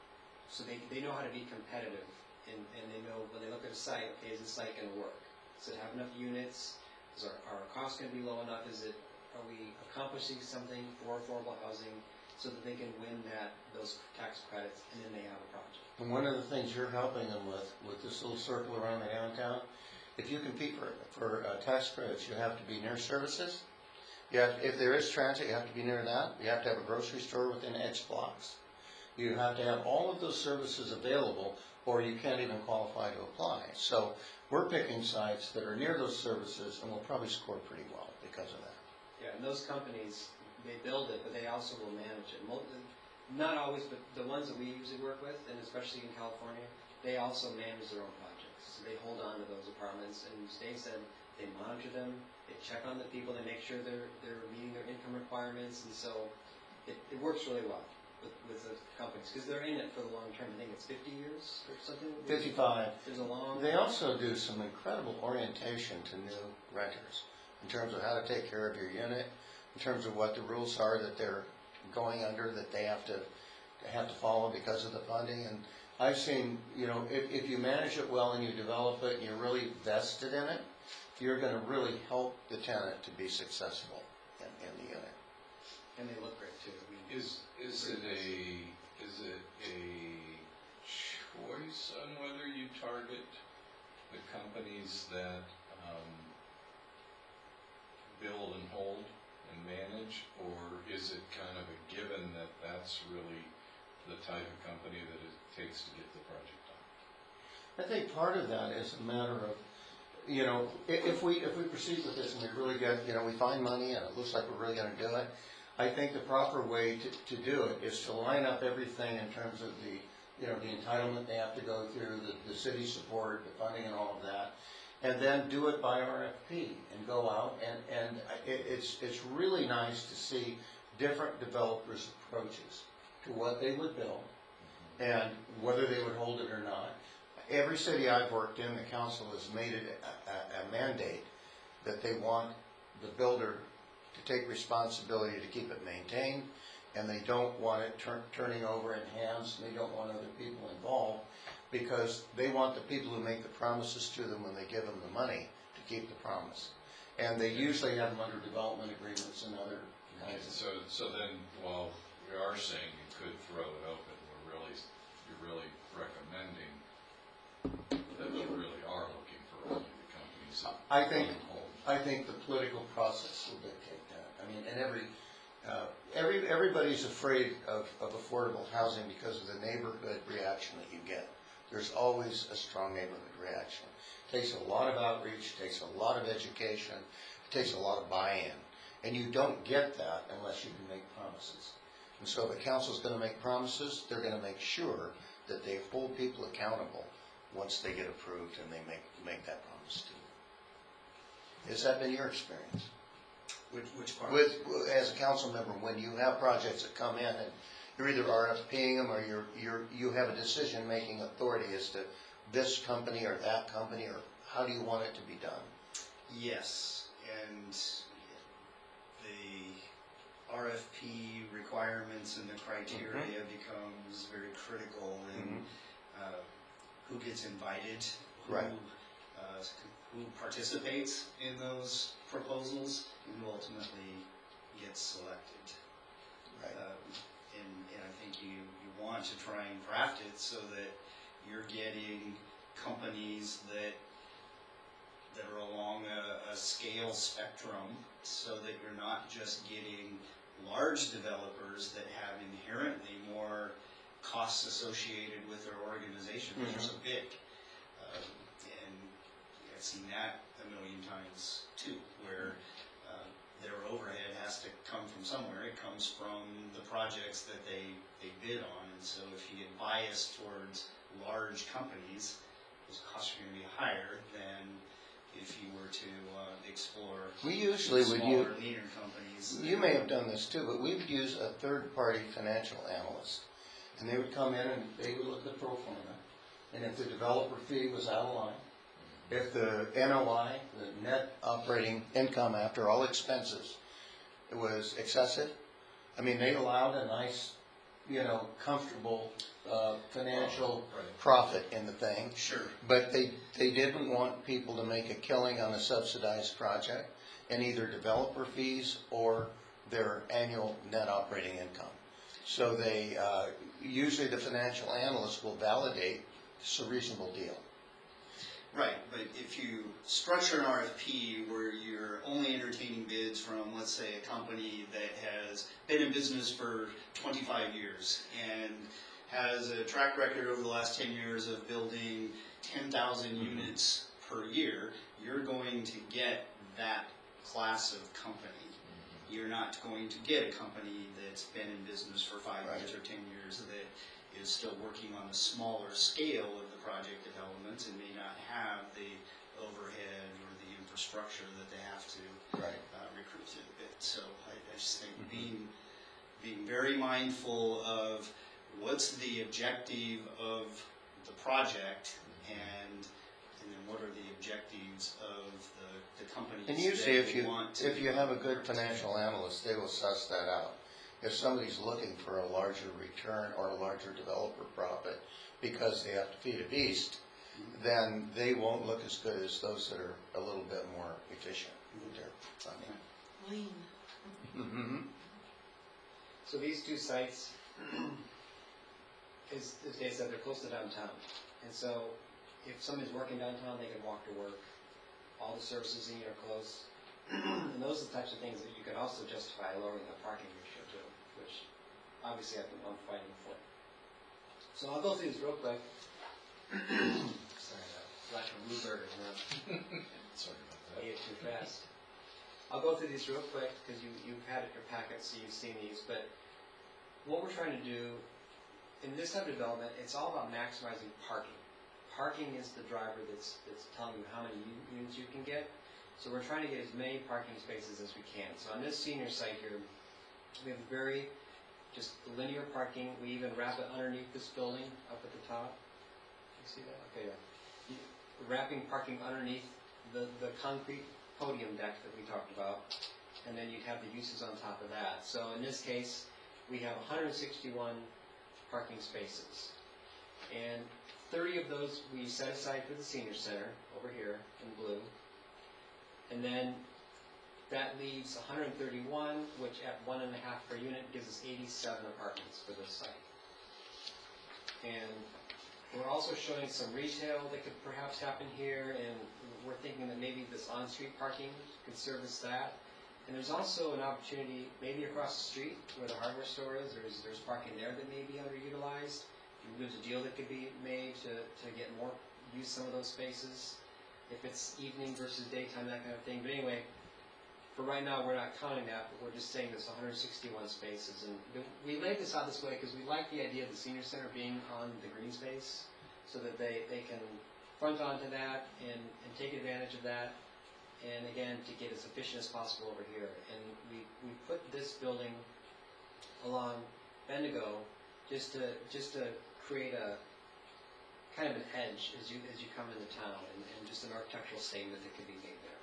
so they, they know how to be competitive, and, and they know when they look at a site, okay, is this site going to work? Does it have enough units? Is our, our cost going to be low enough? Is it are we accomplishing something for affordable housing so that they can win that those tax credits, and then they have a project? And one of the things you're helping them with, with this little circle around the downtown, if you compete for for uh, tax credits, you have to be near services. You have, if there is transit, you have to be near that. You have to have a grocery store within X blocks. You have to have all of those services available, or you can't even qualify to apply. So we're picking sites that are near those services, and we'll probably score pretty well because of that. Yeah, and those companies, they build it, but they also will manage it. Not always, but the ones that we usually work with, and especially in California, they also manage their own projects. So they hold on to those apartments, and as Dave said, they monitor them, they check on the people, they make sure they're they're meeting their income requirements, and so it, it works really well with, with the companies, because they're in it for the long term. I think it's fifty years or something? fifty-five. There's a long... They also do some incredible orientation to new renters in terms of how to take care of your unit, in terms of what the rules are that they're going under, that they have to they have to follow because of the funding. And I've seen, you know, if, if you manage it well and you develop it and you're really vested in it, you're going to really help the tenant to be successful in, in the unit. And they look great too. I mean, Is, is it a, is it a choice on whether you target the companies that um, build and hold and manage, or is it kind of a given that that's really the type of company that it takes to get the project done? I think part of that is a matter of, you know, if, if we if we proceed with this and we really get, you know, we find money and it looks like we're really going to do it, I think the proper way to, to do it is to line up everything in terms of the, you know, the entitlement they have to go through, the, the city support, the funding and all of that, and then do it by R F P and go out, and, and it, it's, it's really nice to see different developers' approaches to what they would build and whether they would hold it or not. every city I've worked in, the council has made it a, a, a mandate that they want the builder to take responsibility to keep it maintained, and they don't want it turn, turning over in hands, and they don't want other people involved, because they want the people who make the promises to them when they give them the money to keep the promise. And they usually have them under development agreements and other kinds of. So, so then, while we are saying you could throw it open, we're really, you're really recommending that you really are looking for only the companies that I think, own homes. I think the political process will dictate that. I mean, and every, uh, every, everybody's afraid of, of affordable housing because of the neighborhood reaction that you get. There's always a strong neighborhood reaction. It takes a lot of outreach, takes a lot of education, it takes a lot of buy-in. And you don't get that unless you can make promises. And so the council's gonna make promises, they're gonna make sure that they hold people accountable once they get approved and they make, make that promise to you. Has that been your experience? Which, which part? With, as a council member, when you have projects that come in and you're either RFPing them or you're, you're, you have a decision-making authority as to this company or that company, or how do you want it to be done? Yes, and the R F P requirements and the criteria becomes very critical in uh, who gets invited, who, Right. uh, who participates in those proposals, and who ultimately gets selected. Right. Um, and, and I think you, you want to try and craft it so that you're getting companies that that are along a, a scale spectrum, so that you're not just getting large developers that have inherently more costs associated with their organization because they're so big. Um, and I've seen that a million times too, where uh, their overhead has to come from somewhere. It comes from the projects that they, they bid on. And so if you get biased towards large companies, those costs are going to be higher than if you were to uh, explore We usually would use, smaller, leaner companies. you may have done this too, but we would use a third-party financial analyst. And they would come in and they would look at the pro forma. And if the developer fee was out of line, if the N O I, the net operating income after all expenses, it was excessive, I mean, they allowed a nice, you know, comfortable uh, financial Right. profit in the thing. Sure. But they, they didn't want people to make a killing on a subsidized project in either developer fees or their annual net operating income. So they, uh, usually the financial analyst will validate it's a reasonable deal. Right, but if you structure an R F P where you're only entertaining bids from, let's say, a company that has been in business for twenty-five years and has a track record over the last ten years of building ten thousand units per year, you're going to get that class of company. You're not going to get a company that's been in business for five Right. years or ten years that is still working on a smaller scale of the project development and may not have the overhead or the infrastructure that they have to Right. uh, recruit through the bid. So I, I just think being being very mindful of what's the objective of the project and and then what are the objectives of the, the companies And usually that if you you, want to if you have a good work with. financial analyst, they will suss that out. If somebody's looking for a larger return or a larger developer profit because they have to feed a beast, then they won't look as good as those that are a little bit more efficient with their funding. Lean. Mm-hmm. So these two sites, as, as Dave said, they're close to downtown. And so if somebody's working downtown, they can walk to work. All the services in here are close. And those are the types of things that you can also justify lowering the parking ratio to, which obviously I've been I'm fighting for. So I'll go through these real quick. Sorry, that lack of blue burger, Sorry about that. I ate too fast. I'll go through these real quick because you, you've had it in your packet, so you've seen these. But what we're trying to do in this type of development, it's all about maximizing parking. Parking is the driver that's, that's telling you how many u- units you can get. So we're trying to get as many parking spaces as we can. So on this senior site here, we have very just linear parking. We even wrap it underneath this building up at the top. you see that? Okay, yeah. You- Wrapping parking underneath the, the concrete podium deck that we talked about, and then you'd have the uses on top of that. So in this case, we have one hundred sixty-one parking spaces. And thirty of those we set aside for the senior center, over here in blue. And then that leaves one hundred thirty-one, which at one and a half per unit gives us eighty-seven apartments for this site. And we're also showing some retail that could perhaps happen here, and we're thinking that maybe this on-street parking could service that. And there's also an opportunity, maybe across the street where the hardware store is, there's, there's parking there that may be underutilized. There's a deal that could be made to, to get more, use some of those spaces. If it's evening versus daytime, that kind of thing. But anyway, for right now, we're not counting that, but we're just saying there's one hundred sixty-one spaces. And we laid this out this way because we like the idea of the senior center being on the green space so that they, they can front onto that and, and take advantage of that. And again, to get as efficient as possible over here. And we, we put this building along Bendigo just to, just to create a kind of an edge as you, as you come into town, and, and just an architectural statement that could be made there.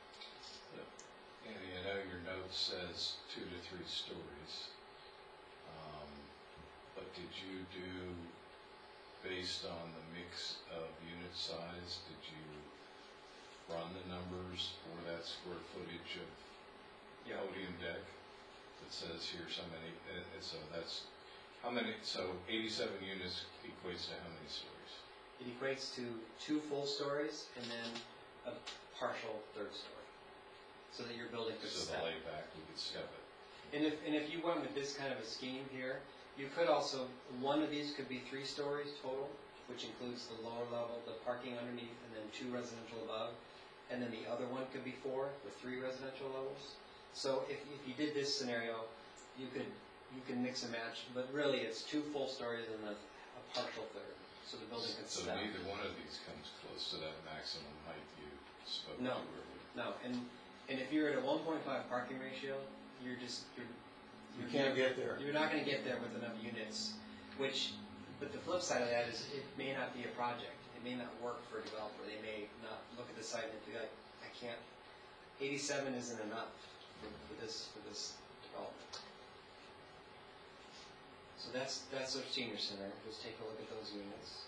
Andy, I know your note says two to three stories, um, but did you do, based on the mix of unit size, did you run the numbers for that square footage of Yeah. podium deck that says here so many, and, and so that's, how many, so eighty-seven units equates to how many stories? It equates to two full stories and then a partial third story, so that your building could So step. the layback, we could step it. And if, and if you went with this kind of a scheme here, you could also, one of these could be three stories total, which includes the lower level, the parking underneath, and then two residential above. And then the other one could be four with three residential levels. So if, if you did this scenario, you could you can mix and match, but really it's two full stories and a, a partial third, so the building could So step. neither one of these comes close to that maximum height you spoke to No. earlier. No, and and if you're at a one point five parking ratio, you're just you're You can't get there. You're not going to get there with enough units, which, but the flip side of that is it may not be a project. It may not work for a developer. They may not look at the site and be like, I can't, eighty-seven isn't enough for, for this for this development. So that's that's our senior center. Let's take a look at those units.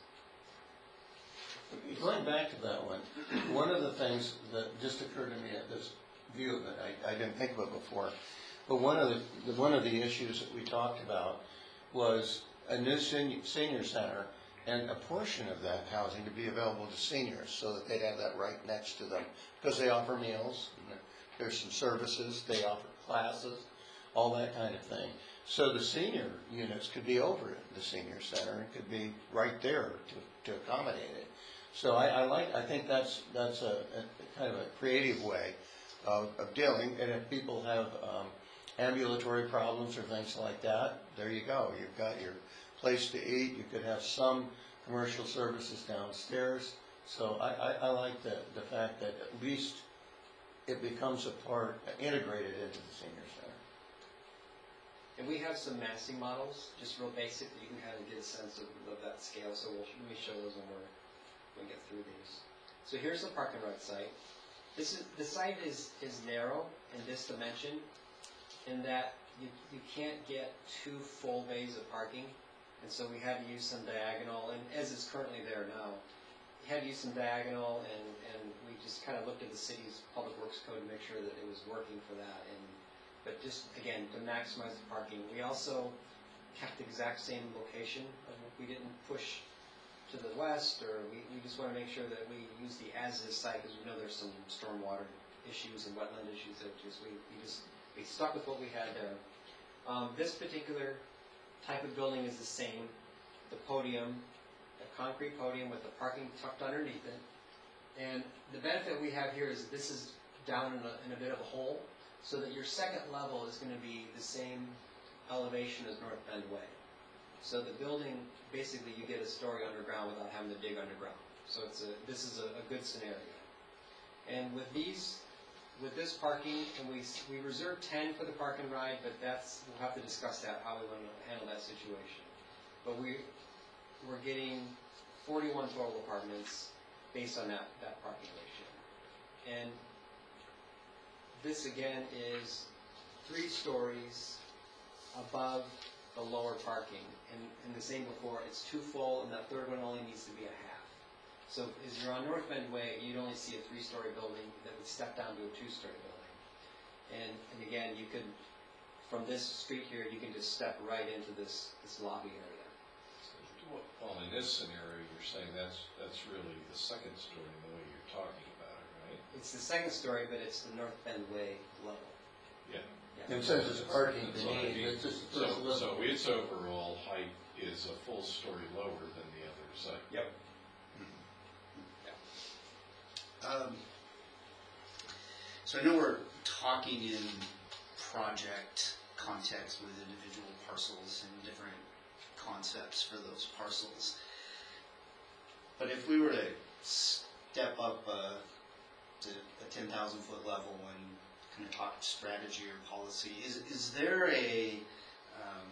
Going back to that one, one of the things that just occurred to me at this view that I, I didn't think about before, but one of the, the one of the issues that we talked about was a new senior, senior center and a portion of that housing to be available to seniors so that they'd have that right next to them, because they offer meals, and there's some services, they offer classes, all that kind of thing. So the senior units could be over at the senior center and could be right there to, to accommodate it. So I, I like, I think that's, that's a, a kind of a creative way of, of dealing, and if people have um, ambulatory problems or things like that, there you go. You've got your place to eat, you could have some commercial services downstairs. So I, I, I like the, the fact that at least it becomes a part, integrated into the senior center. And we have some massing models, just real basic, that you can kind of get a sense of, of that scale. So we'll, let me show those when we're when we get through these. So here's the park and ride site. This is the site is is narrow in this dimension, in that you you can't get two full bays of parking, and so we had to use some diagonal. And as is currently there now, we had to use some diagonal, and and we just kind of looked at the city's public works code to make sure that it was working for that. And but just again to maximize the parking, we also kept the exact same location. We didn't push to the west, or we, we just want to make sure that we use the as-is site, because we know there's some stormwater issues and wetland issues that just we, we just we stuck with what we had there. Um, this particular type of building is the same. The podium, a concrete podium with the parking tucked underneath it, and the benefit we have here is this is down in a, in a bit of a hole, so that your second level is going to be the same elevation as North Bend Way. So the building, basically you get a story underground without having to dig underground. So it's a, this is a, a good scenario. And with these, with this parking, and we, we reserve ten for the park and ride, but that's, we'll have to discuss that, how we want to handle that situation. But we, we're getting forty-one total apartments based on that, that parking ratio. And this again is three stories above the lower parking. And, and the same before, it's two full, and that third one only needs to be a half. So as you're on North Bend Way, you'd only see a three-story building that would step down to a two-story building. And, and again, you could, from this street here, you can just step right into this, this lobby area. Well, in this scenario, you're saying that's, that's really the second story, the way you're talking about it, right? It's the second story, but it's the North Bend Way level. Yeah. And since it's parking That's what I beneath, mean. it's just the So, first level. so its overall height is a full story lower than the other side. Yep. Um, So I know we're talking in project context with individual parcels and different concepts for those parcels. But if we were to step up uh, to a ten thousand foot level and kind of talk strategy or policy, is, is there a, um,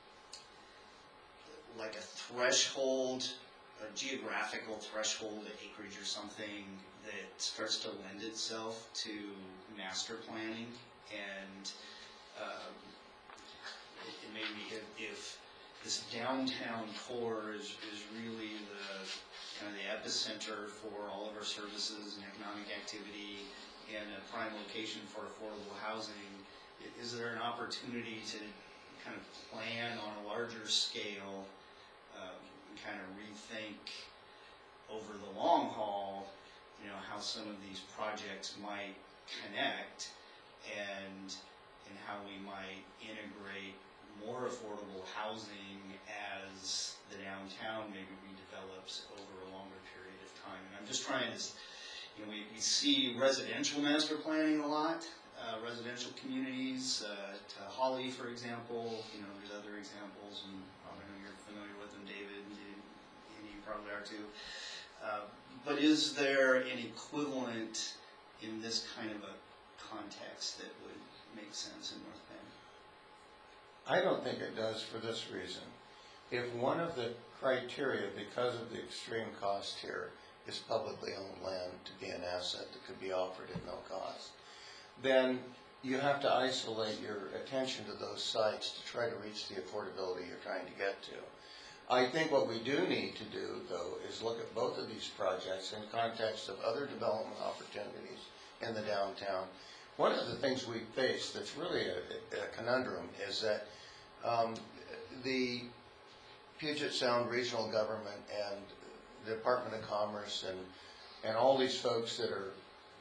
like a threshold, a geographical threshold acreage or something that starts to lend itself to master planning? And um, it, it maybe if, if this downtown core is, is really the kind of the epicenter for all of our services and economic activity and a prime location for affordable housing, i- is there an opportunity to kind of plan on a larger scale, um, and kind of rethink over the long haul, you know, how some of these projects might connect and and how we might integrate more affordable housing as the downtown maybe redevelops over a longer period of time. And I'm just trying to, you know, we, we see residential master planning a lot, uh, residential communities, uh, to Holly, for example. You know, there's other examples, and I know you're familiar with them, David, and you, and you probably are too. Uh, but is there an equivalent in this kind of a context that would make sense in North Bend? I don't think it does for this reason. If one of the criteria, because of the extreme cost here, is publicly owned land to be an asset that could be offered at no cost, then you have to isolate your attention to those sites to try to reach the affordability you're trying to get to. I think what we do need to do, though, is look at both of these projects in context of other development opportunities in the downtown. One of the things we face that's really a, a conundrum is that um, the Puget Sound Regional Government and the Department of Commerce and, and all these folks that are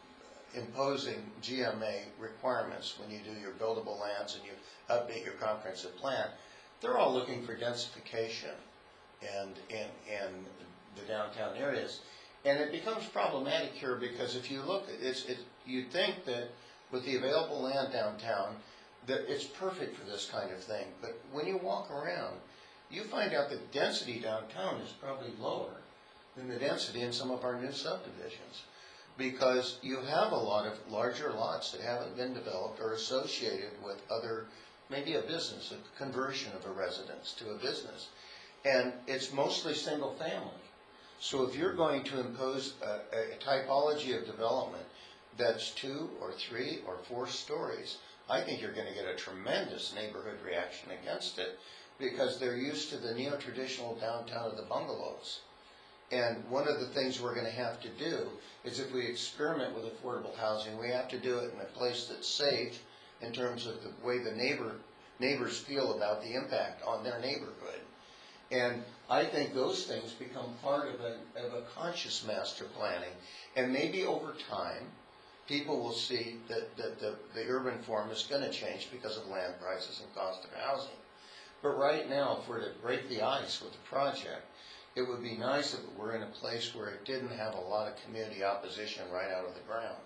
imposing G M A requirements when you do your buildable lands and you update your comprehensive plan, they're all looking for densification and in, in the downtown areas. And it becomes problematic here because if you look, it's, it, you'd think that with the available land downtown, that it's perfect for this kind of thing. But when you walk around, you find out that density downtown is probably lower than the density in some of our new subdivisions, because you have a lot of larger lots that haven't been developed or associated with other, maybe a business, a conversion of a residence to a business. And it's mostly single family. So if you're going to impose a, a typology of development that's two or three or four stories, I think you're going to get a tremendous neighborhood reaction against it, because they're used to the neo-traditional downtown of the bungalows. And one of the things we're going to have to do is, if we experiment with affordable housing, we have to do it in a place that's safe in terms of the way the neighbor neighbors feel about the impact on their neighborhood. And I think those things become part of a, of a conscious master planning. And maybe over time, people will see that, that the, the urban form is going to change because of land prices and cost of housing. But right now, if we're to break the ice with the project, it would be nice if it were in a place where it didn't have a lot of community opposition right out of the ground.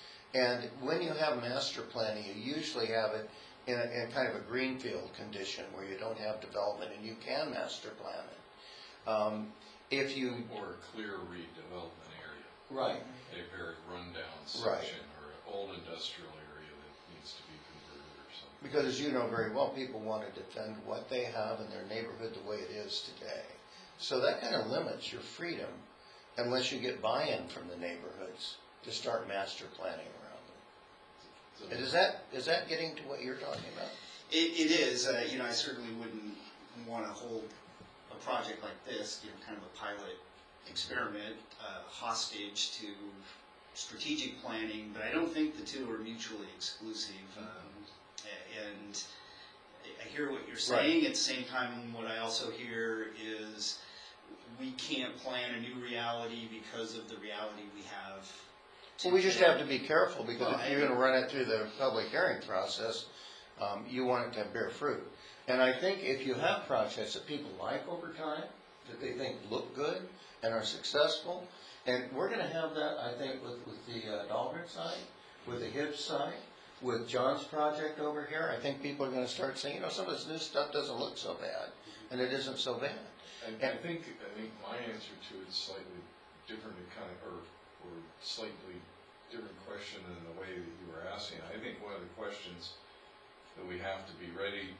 And when you have master planning, you usually have it in, a, in kind of a greenfield condition where you don't have development and you can master plan it. Um, if you Or a clear redevelopment area, right, a very rundown Right. section, or an old industrial area that needs to be converted or something. because as you know very well, people want to defend what they have in their neighborhood the way it is today. So that kind of limits your freedom unless you get buy-in from the neighborhoods to start master planning around them. So- And is that, is that getting to what you're talking about? It, it is, uh, you know, I certainly wouldn't want to hold a project like this, you know, kind of a pilot experiment, uh, hostage to strategic planning, but I don't think the two are mutually exclusive. Um, a- and I hear what you're saying. At the same time, what I also hear is we can't plan a new reality because of the reality we have. Well, we just today. have to be careful, because Well, if you're gonna run it through the public hearing process, um, you want it to bear fruit. And I think if you have projects that people like over time, that they think look good and are successful, and we're gonna have that, I think, with, with the uh, Dahlgren site, with the Hibbs site, with John's project over here, I think people are gonna start saying, you know, some of this new stuff doesn't look so bad, and it isn't so bad. And I think, I think my answer to it is slightly different, it kind of, or, or slightly different question than the way that you were asking. I think one of the questions that we have to be ready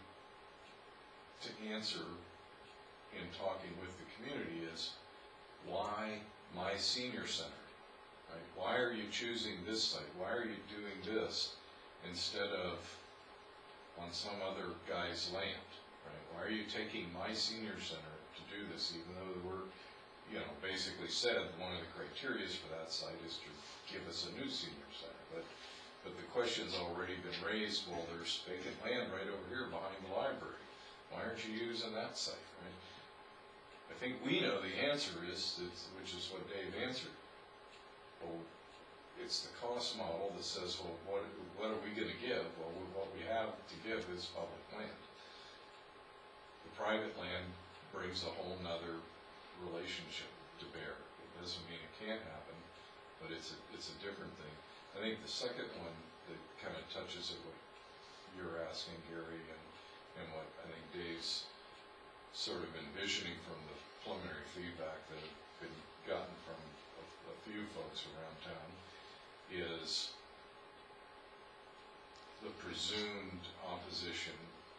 to answer in talking with the community is, why my senior center, right? Why are you choosing this site? Why are you doing this instead of on some other guy's land, right? Why are you taking my senior center to do this, even though we're, you know, basically said one of the criteria for that site is to give us a new senior center. But, but the question's already been raised, well, there's vacant land right over here behind the library. Why aren't you using that site, right? I think we know the answer is, it's, which is what Dave answered. Well, it's the cost model that says, well, what, what are we gonna give? Well, what we have to give is public land. The private land brings a whole nother relationship to bear. It doesn't mean it can't happen, but it's a, it's a different thing. I think the second one that kind of touches at what you're asking, Gary, and, and what I think Dave's sort of envisioning from the preliminary feedback that have been gotten from a, a few folks around town is the presumed opposition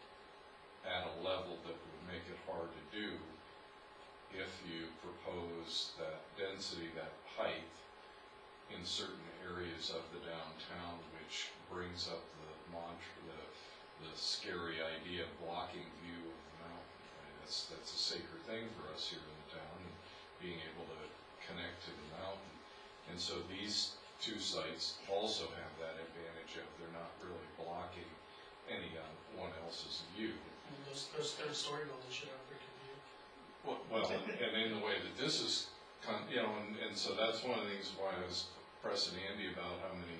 at a level that would make it hard to do if you propose that density, that height in certain areas of the downtown, which brings up the mantra, the, the scary idea of blocking view of the mountain. Right? That's, that's a sacred thing for us here in the town, and being able to connect to the mountain. And so these two sites also have that advantage of they're not really blocking anyone else's view. And those, those third story buildings should have a pretty good view. Well, well, and in the way that this is, con- you know, and, and so that's one of the things why I was pressing Andy about how many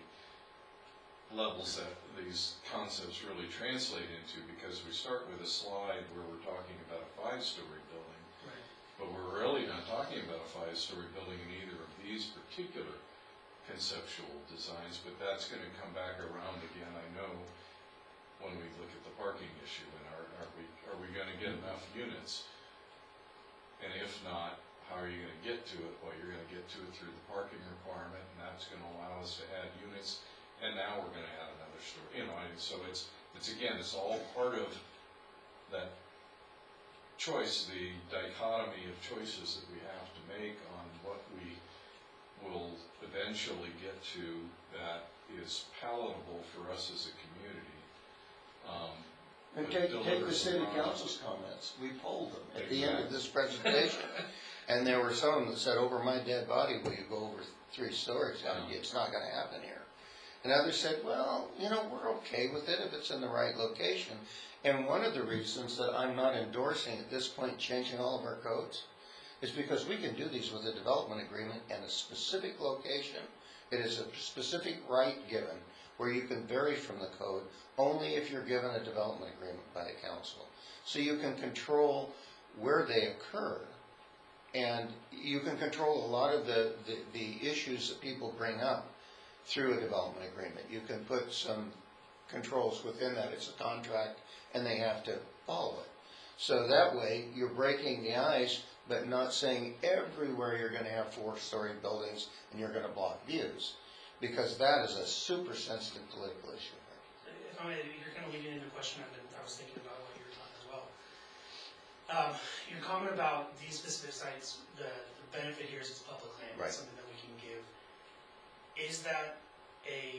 levels that these concepts really translate into, because we start with a slide where we're talking about a five-story building, Right. but we're really not talking about a five-story building in either of these particular conceptual designs, but that's going to come back around again, I know, when we look at the parking issue, and are, are we are we going to get enough units? And if not, how are you going to get to it? Well, you're going to get to it through the parking requirement, and that's going to allow us to add units, and now we're going to add another store. You know, and so it's, it's again, it's all part of that choice, the dichotomy of choices that we have to make on what we will eventually get to that is palatable for us as a community. Um, And but take, take the delivers city on- council's comments, we polled them at the end of this presentation. And there were some that said, over my dead body, will you go over three stories? I mean, it's not gonna happen here. And others said, well, you know, we're okay with it if it's in the right location. And one of the reasons that I'm not endorsing at this point changing all of our codes is because we can do these with a development agreement and a specific location. It is a specific right given where you can vary from the code only if you're given a development agreement by the council. So you can control where they occur, and you can control a lot of the, the, the issues that people bring up through a development agreement. You can put some controls within that. It's a contract and they have to follow it. So that way you're breaking the ice, but not saying everywhere you're going to have four-story buildings and you're going to block views, because that is a super sensitive political issue. If I may, you're kind of leading into a question I've been, I was thinking about while you were talking as well. Um, your comment about these specific sites, the, the benefit here is it's public land, Right. it's something that we can give. Is that a,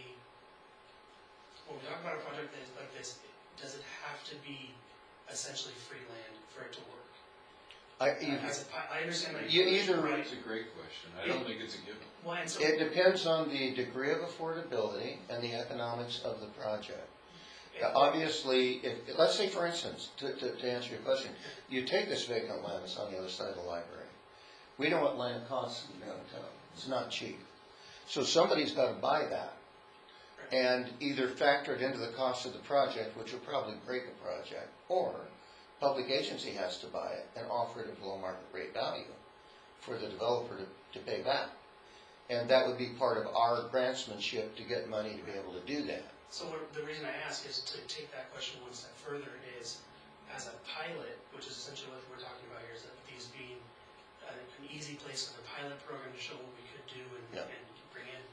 when we talk about a project that is like this, does it have to be essentially free land for it to work? I, you, As a, pi- I understand that. You either- Right. It's a great question. I don't think it's a given. Well, and so, it depends on the degree of affordability and the economics of the project. Uh, Obviously, if, let's say for instance, to, to, to answer your question, you take this vacant land that's on the other side of the library. We know what land costs in downtown. It's not cheap. So somebody's got to buy that and either factor it into the cost of the project, which will probably break a project, or public agency has to buy it and offer it at below market rate value for the developer to, to pay back. And that would be part of our grantsmanship to get money to be able to do that. so what, the reason I ask is to take that question one step further is, as a pilot, which is essentially what we're talking about here, is that these being an, an easy place for the pilot program to show what we could do and, Yeah. and bring in.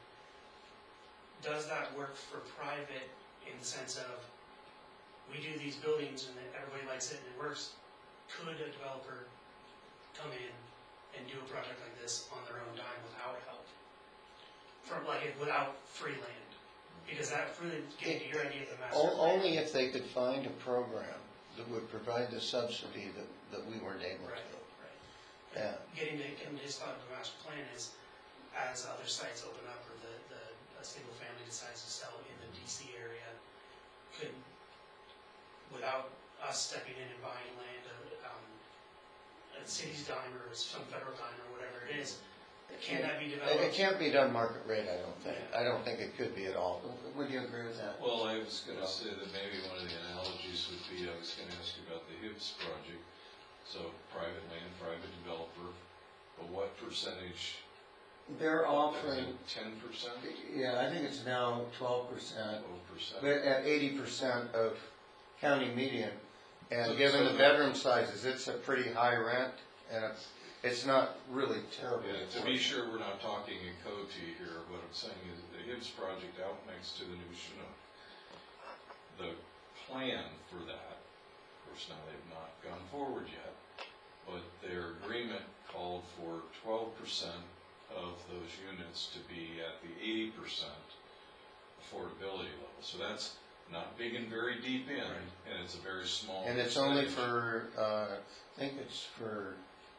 Does that work for private in the sense of, we do these buildings and then everybody likes it and it works? Could a developer come in and do a project like this on their own dime without help? From like, without free land? Because that really, getting to your idea of the master O- plan. Only if they could find a program that would provide the subsidy that, that we weren't able Right, to. right. Yeah. Getting to, getting to his thought of the master plan is, as other sites open up or the, the, a single family decides to sell in the D C area, could, without us stepping in and buying land, uh, um, a city's dime or some federal dime or whatever it is, can that be It, developed? it can't be done market rate, I don't think. I don't think it could be at all. Would you agree with that? Well, I was gonna say that maybe one of the analogies would be, I was gonna ask you about the Hibbs project. So private land, private developer, but what percentage? They're offering, Ten percent, yeah, I think it's now twelve percent, twelve percent? but at eighty percent of county median. And So- given so- the bedroom sizes, it's a pretty high rent, and it's, it's not really terrible. Yeah, to be sure, we're not talking in code to you here. What I'm saying is the Hibbs project out next to the new Chinook. The plan for that, of course now they've not gone forward yet, but their agreement called for twelve percent of those units to be at the eighty percent affordability level. So that's not big and very deep in, and it's a very small And it's only percentage. for, uh, I think it's for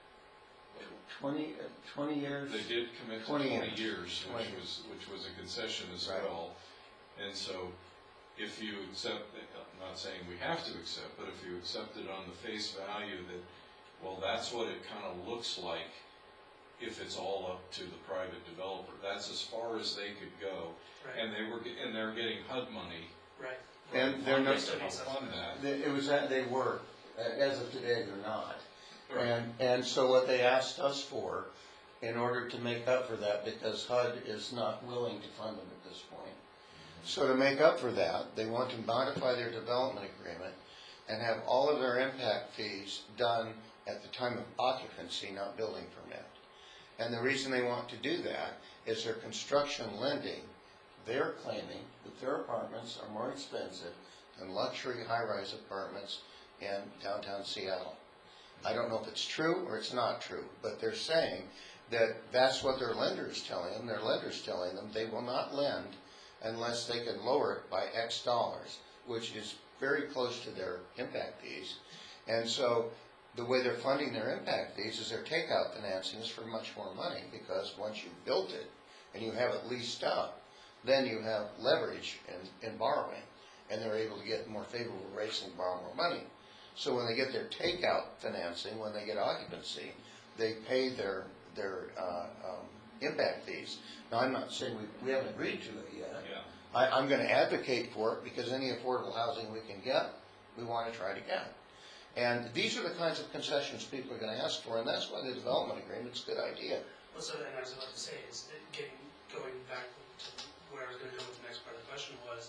twenty, uh, twenty years. They did commit to twenty twenty years. years, which twenty. was, which was a concession as Right. well. And so, if you accept, I'm not saying we have to accept, but if you accept it on the face value that, well, that's what it kind of looks like if it's all up to the private developer. That's as far as they could go. Right, And they were, ge- and they're getting H U D money. right. And they're not, to help fund that. They- it was that they were, Uh, as of today, they're not. Right. And, and so what they asked us for, in order to make up for that, because H U D is not willing to fund them at this point. So to make up for that, they want to modify their development agreement and have all of their impact fees done at the time of occupancy, not building permit. And the reason they want to do that is their construction lending, they're claiming that their apartments are more expensive than luxury high-rise apartments in downtown Seattle. I don't know if it's true or it's not true, but they're saying that that's what their lender's telling them. Their lender's telling them they will not lend unless they can lower it by X dollars, which is very close to their impact fees. And so the way they're funding their impact fees is their takeout financing is for much more money, because once you've built it and you have it leased out, then you have leverage in, in borrowing, and they're able to get more favorable rates and borrow more money. So when they get their takeout financing, when they get occupancy, they pay their their uh, um, impact fees. Now, I'm not saying we, we haven't agreed to it yet. Yeah. I, I'm going to advocate for it, because any affordable housing we can get, we want to try to get. And these are the kinds of concessions people are going to ask for, and that's why the development agreement's a good idea. Well, so then I was about to say, is that getting, going back to where I was gonna go with the next part of the question was,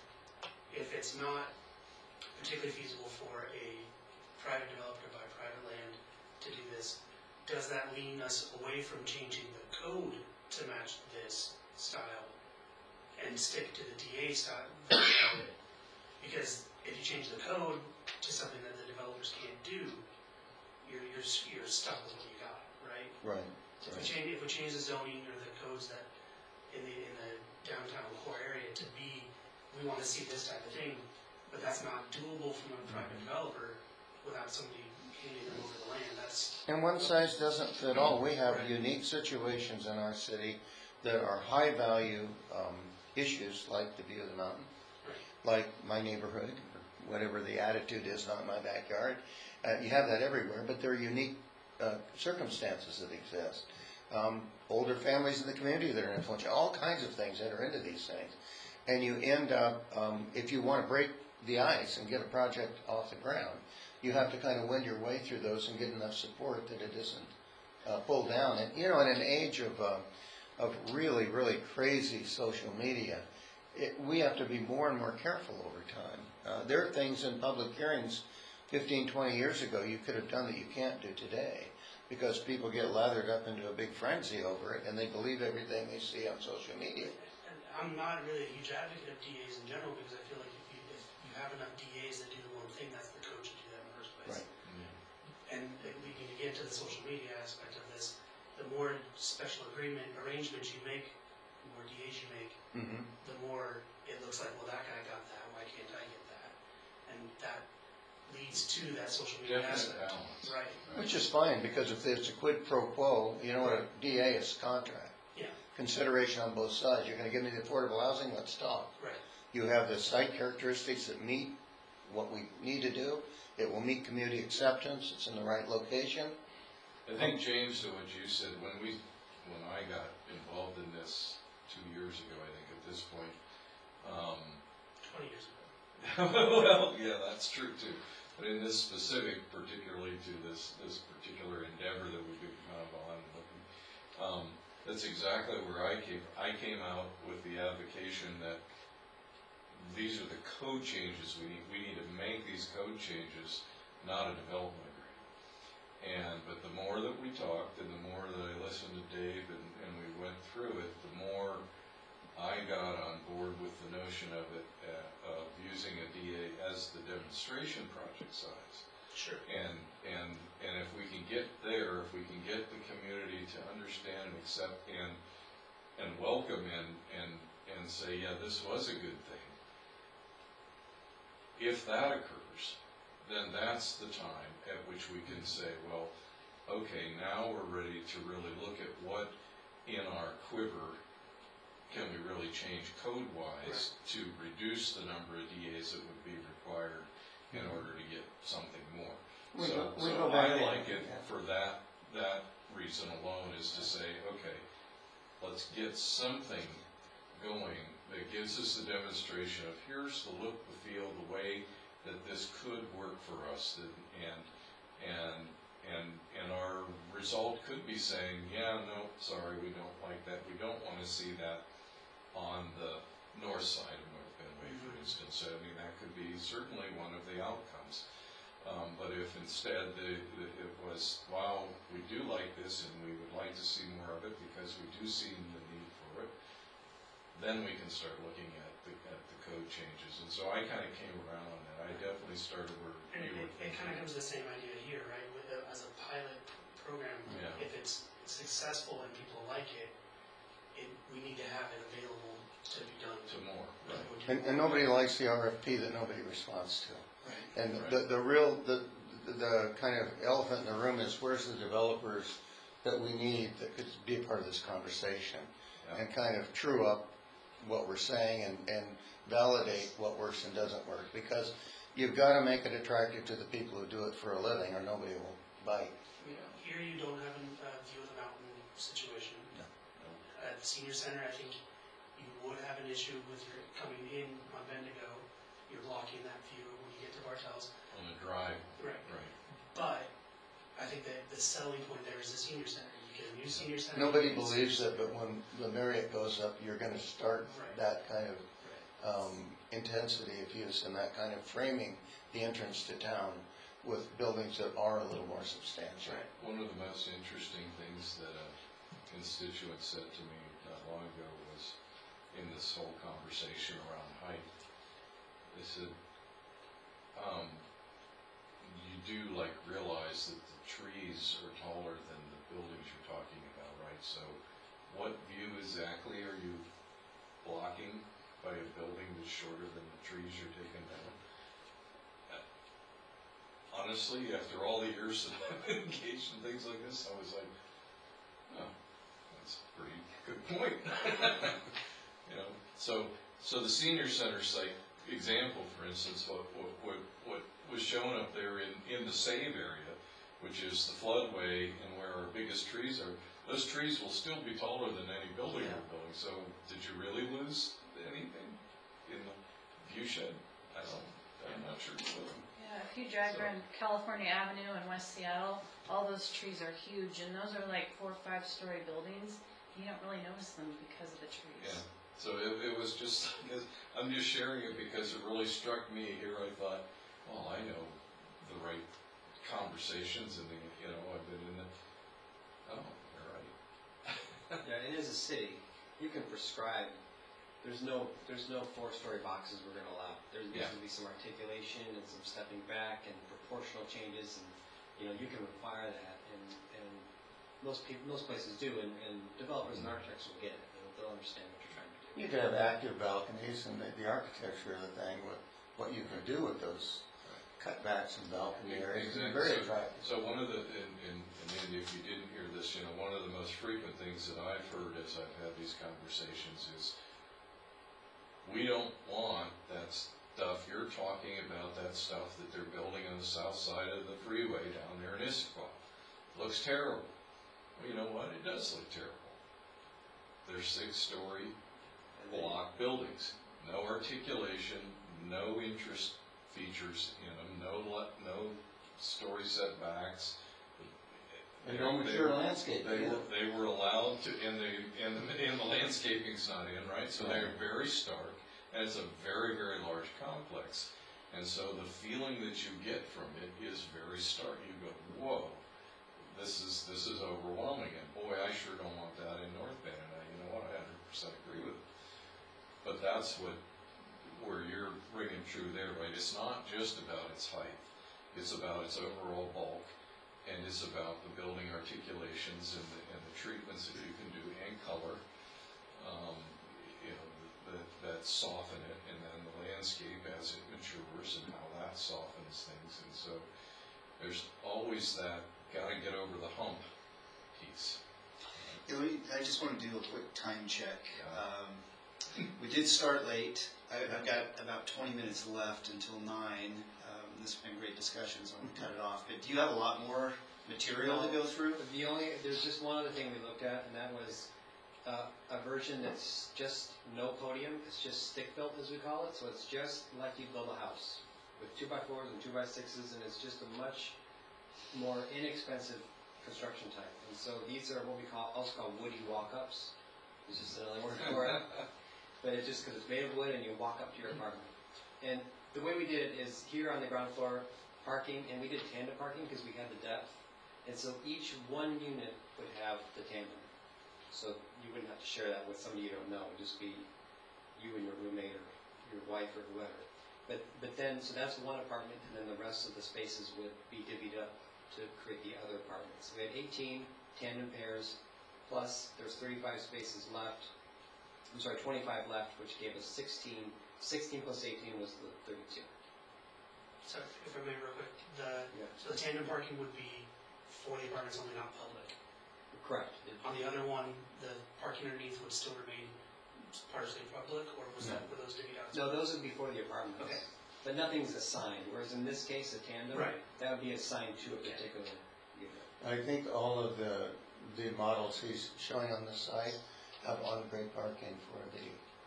if it's not particularly feasible for a private developer to buy private land to do this, does that lean us away from changing the code to match this style and stick to the D A style version of it? Because if you change the code to something that the developers can't do, you're, s- you're stuck with what you got, right? Right, If we right. change, if we change the zoning or the codes that, in the, in the downtown core area to be, we wanna see this type of thing, but that's not doable from a private developer without somebody handing them over the land, that's, And one size doesn't fit all. We have Right. unique situations in our city that are high-value um, issues, like the view of the mountain, right. like my neighborhood, or whatever the attitude is, not my backyard. Uh, You have that everywhere, but there are unique uh, circumstances that exist. Um, Older families in the community that are influential, all kinds of things enter into these things. And you end up, um, if you want to break the ice and get a project off the ground, you have to kind of wend your way through those and get enough support that it isn't uh, pulled down. And, you know, in an age of, uh, of really, really crazy social media, it, we have to be more and more careful over time. Uh, there are things in public hearings fifteen, twenty years ago you could have done that you can't do today, because people get lathered up into a big frenzy over it and they believe everything they see on social media. And I'm not really a huge advocate of D As in general, because I feel like if you, if you have enough D As that do the one thing, that's the coach to do that in the first place. Right. And if we need to get to the social media aspect of this, the more special agreement arrangements you make, the more D As you make, Mm-hmm. the more it looks like, well, that guy got that, why can't I get that? And that leads to that social media Definite aspect. balance. Right, Which is fine, because if it's a quid pro quo, you know what a D A is, contract. yeah, Consideration on both sides. You're gonna give me the affordable housing, let's talk. right. You have the site characteristics that meet what we need to do. It will meet community acceptance, it's in the right location. I think, James, to what you said, when we, when I got involved in this two years ago, I think at this point, um, Twenty years ago. well, yeah, that's true too. But in this specific, particularly to this, this particular endeavor that we've been kind of on, looking, um, that's exactly where I came. I came out with the advocation that these are the code changes we need. We need to make these code changes, not a development agreement. And, but the more that we talked and the more that I listened to Dave and, and we went through it, the more I got on board with the notion of it, uh, of using a D A as the demonstration project size. Sure. And, and, and if we can get there, if we can get the community to understand and accept and, and welcome and, and, and say, yeah, this was a good thing. If that occurs, then that's the time at which we can say, well, okay, now we're ready to really look at what in our quiver can we really change code-wise to reduce the number of D As that would be required in order to get something more. We So, go- we so go back I in, like it yeah. for that, that reason alone, is to say, okay, let's get something going that gives us the demonstration of here's the look, the feel, the way that this could work for us, that, and, and, and, and our result could be saying, yeah, no, sorry, we don't like that, we don't want to see that on the north side of North Benway, for instance. I mean, that could be certainly one of the outcomes. Um, but if instead the, the, it was, wow, we do like this and we would like to see more of it because we do see the need for it, then we can start looking at the, at the code changes. And so I kind of came around on that. I definitely started where And you it, were it thinking. kind of comes to the same idea here, right? With a, as a pilot program, Yeah. if it's successful and people like it, it, we need to have it available to be done. To more, Right. right. And, and nobody likes the R F P that nobody responds to. Right. And Right. the, the real, the, the kind of elephant in the room is where's the developers that we need that could be a part of this conversation? Yeah. And kind of true up what we're saying and, and validate what works and doesn't work. Because you've got to make it attractive to the people who do it for a living or nobody will bite. You know, here you don't have a uh, view of the mountain situation. No. At the senior center, I think you would have an issue with your coming in on Bendigo. You're blocking that view when you get to Bartels. On the drive, Right. right. But I think that the selling point there is the senior center. You get a new senior center. Nobody believes it, but when the Marriott goes up, you're going to start Right. that kind of Right. um, intensity of use and that kind of framing the entrance to town with buildings that are a little more substantial. Right. One of the most interesting things that a constituent said to me not long ago was in this whole conversation around height. They said, um, you do like realize that the trees are taller than the buildings you're talking about, right? So what view exactly are you blocking by a building that's shorter than the trees you're taking down? Honestly, after all the years that I've been engaged in things like this, I was like, oh, that's a pretty good point. You know, so so the senior center site example, for instance, what what what, what was shown up there in, in the save area, which is the floodway and where our biggest trees are, those trees will still be taller than any building Yeah. we're building. So did you really lose anything in the view shed? I don't, I'm not sure you will. Yeah, if you drive So- around California Avenue in West Seattle, all those trees are huge, and those are like four or five story buildings. You don't really notice them because of the trees. Yeah. So it, it was just, I'm just sharing it because it really struck me here. I thought, well, I know the right conversations and the, you know, I've been in the, oh, you're right. Yeah, it is a city. You can prescribe, there's no, there's no four-story boxes we're gonna allow. There's Yeah. going to be some articulation and some stepping back and proportional changes, and, you know, you can require that, and, and most people, most places do, and, and developers and architects will get it. They'll, they'll understand what you're trying to do. You could have active balconies and the, the architecture of the thing, with what you can do with those cutbacks and balcony areas, is Exactly. very So- attractive. So one of the, and, and and Andy, if you didn't hear this, you know, one of the most frequent things that I've heard as I've had these conversations is, we don't want that stuff, you're talking about that stuff that they're building on the south side of the freeway down there in Issaquah. Looks terrible. Well, you know what? It does look terrible. They're six-story And then- block buildings, no articulation, no interest features in them, no le- no story setbacks. And They- no they mature were- landscape. They either. were, they were allowed to, and the, and the, and the landscaping's not in, right? So they're very stark, and it's a very, very large complex. And so the feeling that you get from it is very stark. You go, whoa, this is, this is overwhelming, and boy, I sure don't want that in North Bend, and I, you know what, I one hundred percent agree with it. But that's what, where you're ringing true there, right? It's not just about its height, it's about its overall bulk, and it's about the building articulations and the, and the treatments that you can do, and color, um, you know, that, that soften it, and then the landscape as it matures and how that softens things. And so there's always that gotta get over the hump piece. Yeah, we- I just want to do a quick time check. Um, We did start late. I- I've got about twenty minutes left until nine. Um, This has been great discussion, so I'm going to cut it off. But do you have a lot more material to go through? The only, there's just one other thing we looked at, and that was uh, a version that's just no podium, it's just stick-built as we call it, so it's just like you build a house with two by fours and two by sixes, and it's just a much more inexpensive construction type. And so these are what we call, also called woody walk-ups. It's just another word for it. But it's just because it's made of wood and you walk up to your apartment. And the way we did it is here on the ground floor, parking, and we did tandem parking because we had the depth. And so each one unit would have the tandem. So you wouldn't have to share that with somebody you don't know. It would just be you and your roommate or your wife or whoever. But but then, so that's one apartment, and then the rest of the spaces would be divvied up to create the other apartments. We had eighteen tandem pairs, plus there's thirty-five spaces left. I'm sorry, twenty-five left, which gave us sixteen. sixteen plus eighteen was the thirty-two. So if I may real quick, the, Yeah. so the tandem parking would be for the apartments only, not public. Correct. On the other one, the parking underneath would still remain partially public, or was that, were those divvied out? No, those would be for the apartments. Okay. But nothing's assigned, whereas in this case, a tandem, Right. that would be assigned to a Okay. particular unit. I think all of the, the models he's showing on the site have on-grade parking for the,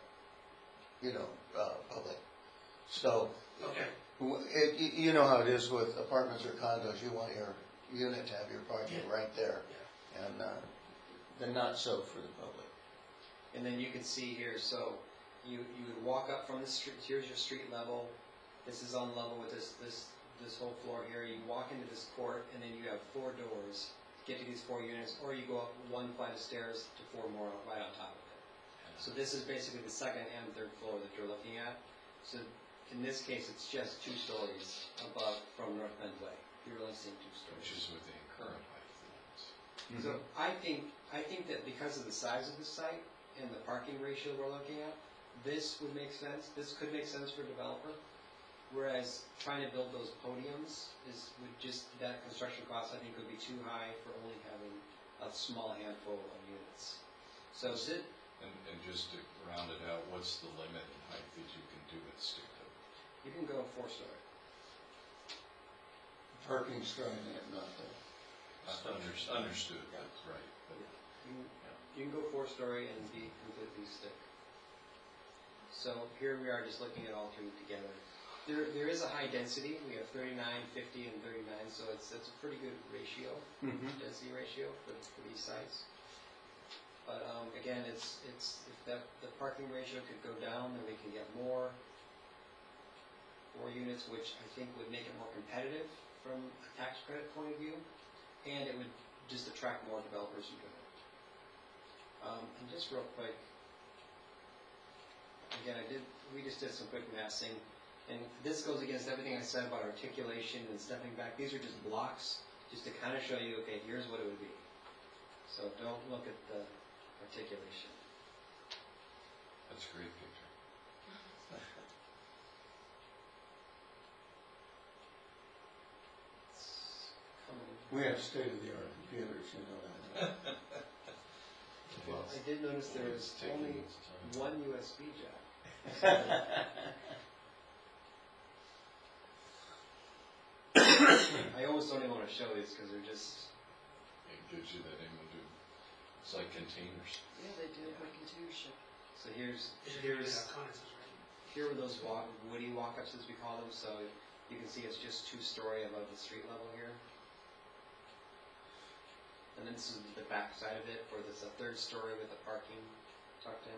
you know, uh, public. So, Okay, w- it, y- you know how it is with apartments or condos, you want your unit to have your parking Yeah. right there. yeah. And, uh, then not so for the public. And then you can see here, so you, you would walk up from the street, here's your street level. This is on level with this, this, this whole floor here. You walk into this court, and then you have four doors to get to these four units, or you go up one flight of stairs to four more right on top of it. So this is basically the second and third floor that you're looking at. So in this case, it's just two stories above from North Bend Way. If you were So I think, I think that because of the size of the site and the parking ratio we're looking at, this would make sense, this could make sense for a developer. Whereas trying to build those podiums is, would just, that construction cost I think would be too high for only having a small handful of units. So is it, And, and just to round it out, what's the limit in height that you can do at stick up? you can go four story. Parking's driving it, not the. Under- Understood, that's right. But You can, you can go four story and be completely stick. So here we are just looking at all three together. There, there is a high density, we have thirty-nine, fifty, and thirty-nine, so it's, it's a pretty good ratio, Mhm. density ratio for, for these sites. But, um, again, it's, it's, if that, the parking ratio could go down, then we can get more, more units, which I think would make it more competitive from a tax credit point of view, and it would just attract more developers who do it. Um, and just real quick, again, I did, we just did some quick massing, and this goes against everything I said about articulation and stepping back. These are just blocks, just to kind of show you, okay, here's what it would be. So don't look at the articulation. that's a great picture. It's coming. We have state-of-the-art computers, you know that. Well, I did notice there is It's taking only its time. one U S B jack. I almost don't even want to show these because they're just, It gives you that image of, it's like containers. Yeah, they do, like container ship. so here's, Is there here's, uh, condenses, right? here are those walk, woody walk-ups as we call them, so you can see it's just two-story above the street level here. And then this is the back side of it, where there's a third story with the parking tucked in.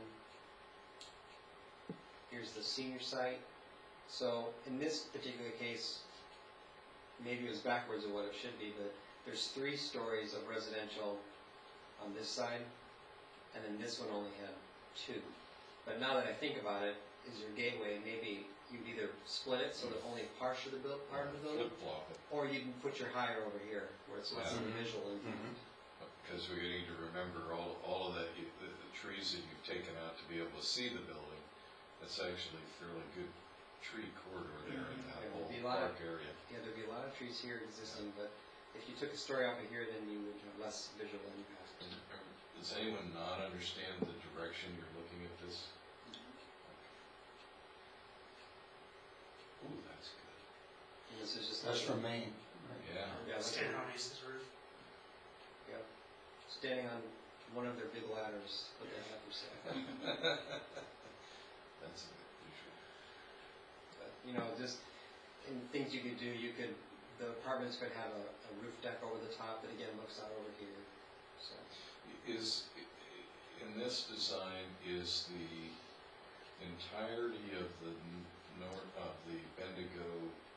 Here's the senior site. So in this particular case, maybe it was backwards of what it should be, but there's three stories of residential on this side, and then this one only had two. But now that I think about it, is your gateway, maybe you'd either split it so that only part of the build, part of the building, Flip flop it, or you can put your higher over here, where it's less of a Mhm. visual impact. Mhm. because we need to remember all, all of that, you- the, the trees that you've taken out to be able to see the building. That's actually a fairly good tree corridor there in that Yeah, whole there'd be a lot of- park area. Yeah, there'd be a lot of trees here existing, but if you took a story out of here, then you would have less visual impact. And, uh, Does anyone not understand the direction you're looking at this? Ooh, that's good. And this is just. That's from Maine. Yeah. Yeah, look Stand at- on Ace's roof. yeah. Standing on one of their big ladders, what they have to say. That's a good visual. But, you know, just, in things you could do, you could, the apartments could have a, a roof deck over the top that again looks out over here, so. Is, in this design, is the entirety of the n- north, of the Bendigo,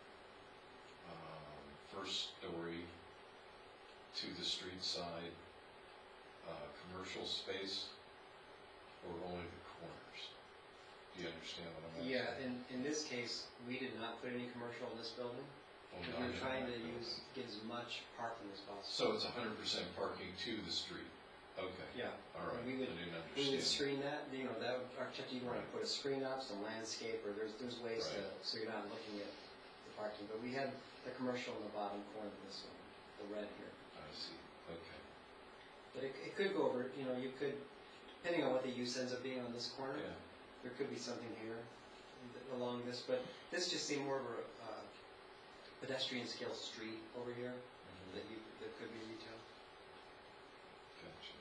um, first story to the street side, uh, commercial space, or only the corners? Do you understand what I'm asking? Yeah, in, in this case, we did not put any commercial in this building, Oh, because not we were in trying to that building. use, get as much parking as possible. So it's hundred percent parking to the street? Okay. Yeah. All right, We I would- didn't We would understand. screen that, you know, that would, architect, you want to put a screen up, some landscape, or there's, there's ways to, Right. so you're not looking at the parking. But we had the commercial in the bottom corner of this one, the red here. I see, okay. But it, it could go over, you know, you could, depending on what the use ends up being on this corner, Yeah, there could be something here th- along this, but this just seemed more of a uh, pedestrian scale street over here mhm, that you, that could be retail. gotcha.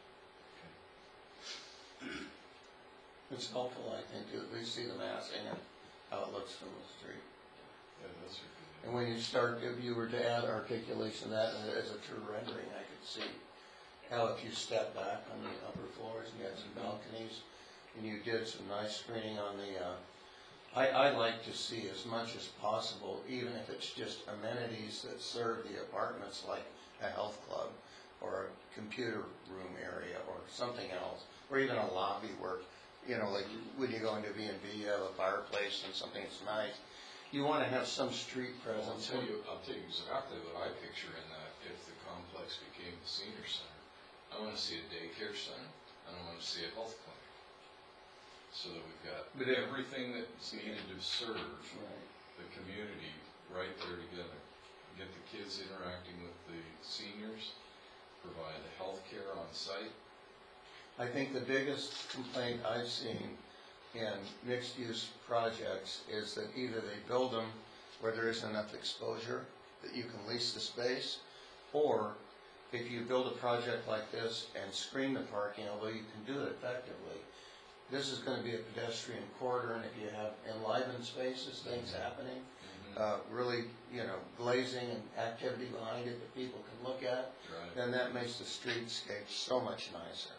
It's helpful, I think, to at least see the massing and how it looks from the street. Yeah, those are good. And when you start, if you were to add articulation to that as a true rendering, I could see how if you step back on the upper floors and you had some balconies, and you did some nice screening on the, uh, I, I like to see as much as possible, even if it's just amenities that serve the apartments, like a health club, or a computer room area, or something else, or even a lobby where, you know, like when you go into B and B, you have a fireplace and something that's nice. You want to have some street Well, I'll presence. tell you, I'll tell you exactly what I picture in that if the complex became the senior center. I wanna see a daycare center, and I wanna see a health clinic. So that we've got But it- everything that's needed to serve Right. the community right there together. Get the kids interacting with the seniors, provide the health care on site. I think the biggest complaint I've seen in mixed-use projects is that either they build them where there isn't enough exposure that you can lease the space, or if you build a project like this and screen the parking, although you can do it effectively, this is gonna be a pedestrian corridor, and if you have enlivened spaces, things happening, uh, really, you know, glazing and activity behind it that people can look at, Right. then that makes the streetscape so much nicer.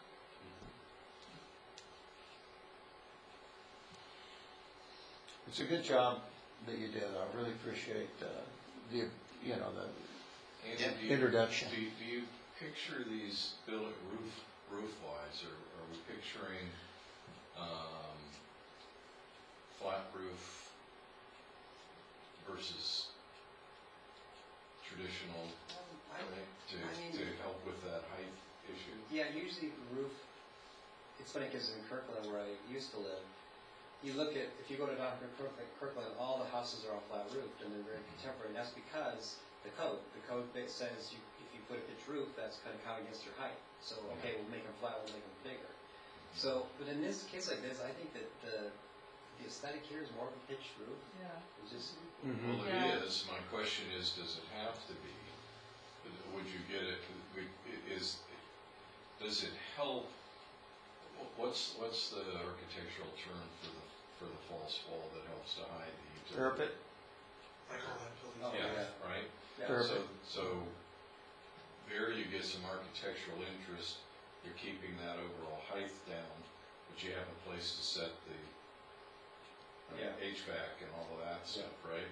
It's a good job that you did. I really appreciate uh, the, you know, the And Yeah. do you- introduction. Do you, do you picture these built roof, roof-wise, or are we picturing, um, flat roof versus traditional, I, right, to, I mean- to help with that height issue? yeah, usually the roof, it's funny because in Kirkland where I used to live, you look at, if you go to Doctor Kirkland, Kirkland, all the houses are all flat roofed and they're very contemporary. And that's because the code, the code bit says you, if you put a pitched roof, that's going to count against your height. So, okay, we'll make them flat, we'll make them bigger. So, but in this case like this, I think that the, the aesthetic here is more of a pitched roof. Yeah. It's just, Mhm. Well, Yeah. it is, my question is, does it have to be? Would you get it, would- is, does it help, what's, what's the architectural term for the, for the false wall that helps to hide the utility? Parapet? I call that building. Oh, Yeah, yeah. right? yeah. Sure. So, so there you get some architectural interest, you're keeping that overall height down, but you have a place to set the uh, Yeah. H V A C and all of that stuff, right?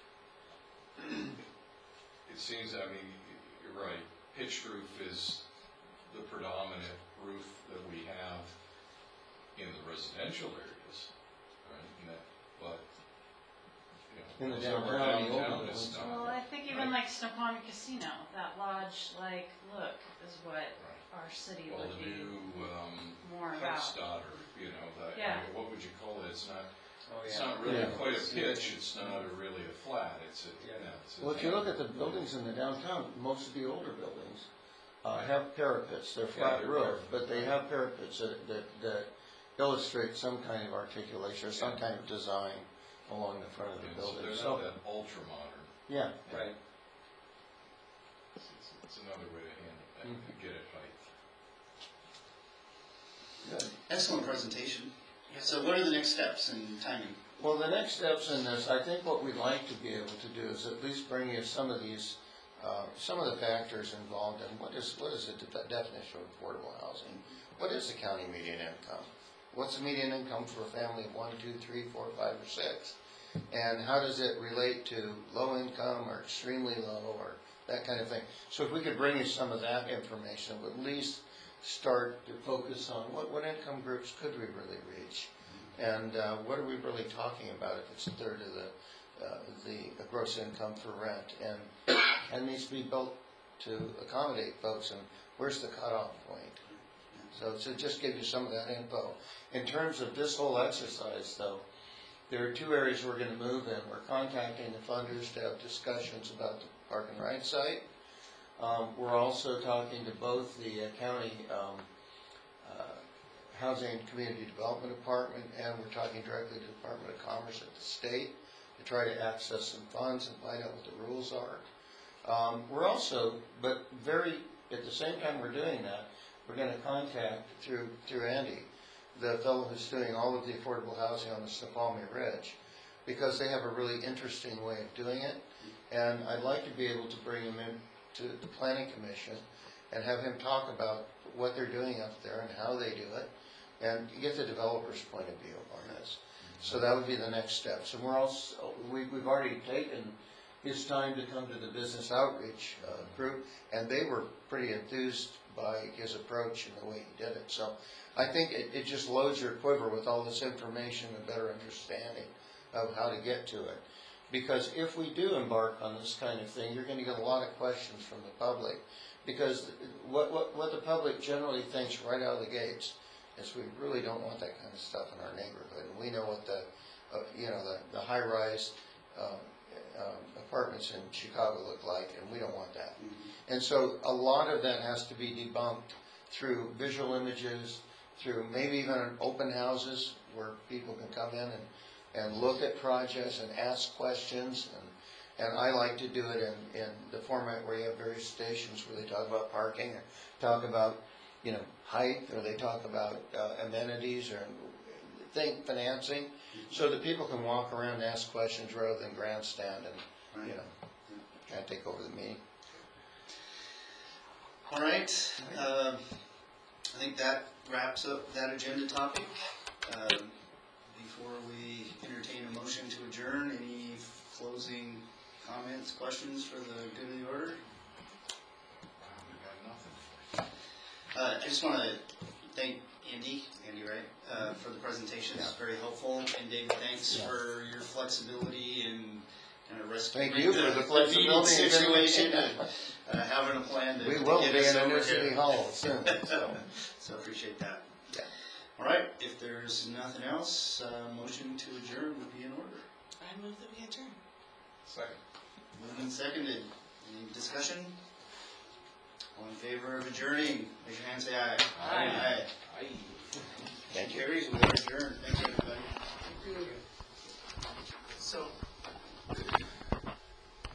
It seems, I mean, you're right, pitched roof is the predominant roof that we have in the residential areas, right? And that, but, you know. In the those of our downtown, the older downtown, it's ones. not, Well, I think even right? like Snoqualmie Casino, that lodge-like look is what Right. our city Well, would the be new, um, more about. Hudstad, or, you know, that, Yeah. I mean, what would you call it? It's not, Oh, it's yeah. not really Yeah. quite a pitch, it's not a really a flat, it's a, Yeah. yeah, it's a. Well, if you look at the buildings in the downtown, most of the older buildings uh, have parapets. They're Yeah, flat they're roof, parapet. but they have parapets that, that, that illustrate some kind of articulation or some Yeah. kind of design along the front of the And so building. they're So, not that ultra modern, yeah, Right. it's, it's- it's another way to handle that, Mhm. to get it height. good. Excellent presentation. So what are the next steps and timing? Well, the next steps in this, I think what we'd like to be able to do is at least bring you some of these, uh, some of the factors involved in what is, what is the de- definition of affordable housing? What is the county median income? What's the median income for a family of one, two, three, four, five, or six? And how does it relate to low income or extremely low or that kind of thing? So if we could bring you some of that information, we'd at least start to focus on what, what income groups could we really reach? And uh, what are we really talking about if it's a third of the, uh, the gross income for rent? And can these be built to accommodate folks, and where's the cutoff point? So to just give you some of that info. In terms of this whole exercise, though, there are two areas we're going to move in. We're contacting the funders to have discussions about the park and ride site. Um, we're also talking to both the uh, county um, uh, Housing and Community Development Department, and we're talking directly to the Department of Commerce at the state to try to access some funds and find out what the rules are. Um, we're also, but very, at the same time we're doing that, we're going to contact through through Andy, the fellow who's doing all of the affordable housing on the Snoqualmie Ridge, because they have a really interesting way of doing it, and I'd like to be able to bring him in to the Planning Commission and have him talk about what they're doing up there and how they do it, and get the developer's point of view on this. So that would be the next steps. And we're also, we, we've already taken his time to come to the business outreach uh, group, and they were pretty enthused by his approach and the way he did it. So I think it, it just loads your quiver with all this information and better understanding of how to get to it. Because if we do embark on this kind of thing, you're gonna get a lot of questions from the public. Because what, what, what the public generally thinks right out of the gates is we really don't want that kind of stuff in our neighborhood. And we know what the, uh, you know, the, the high-rise, um, um, apartments in Chicago look like, and we don't want that. And so a lot of that has to be debunked through visual images, through maybe even open houses where people can come in and, and look at projects and ask questions. And, and I like to do it in, in the format where you have various stations where they talk about parking, or talk about, you know, height, or they talk about uh, amenities, or think financing, so that people can walk around and ask questions rather than grandstand and, you know, kind of take over the meeting. All right, um, I think that wraps up that agenda topic. Um, Before we entertain a motion to adjourn, any closing comments, questions for the good of the order? We got nothing. Uh, I just want to thank Andy, Andy, right, uh, for the presentation. It's very helpful. And David, thanks Yeah. for your flexibility and kind of rescuing Thank you the, for the the flexibility meeting and situation and uh, having a plan to, We to will get be us in a over new city here. hall soon, so. So appreciate that. Yeah. All right, if there's nothing else, uh, motion to adjourn would be in order. I move that we adjourn. Second. Moved and seconded. Any discussion? All in favor of adjourning, raise your hand, say aye. Aye. Aye. Aye. Thank you. Carries, we are adjourned. Thanks, everybody. Thank you.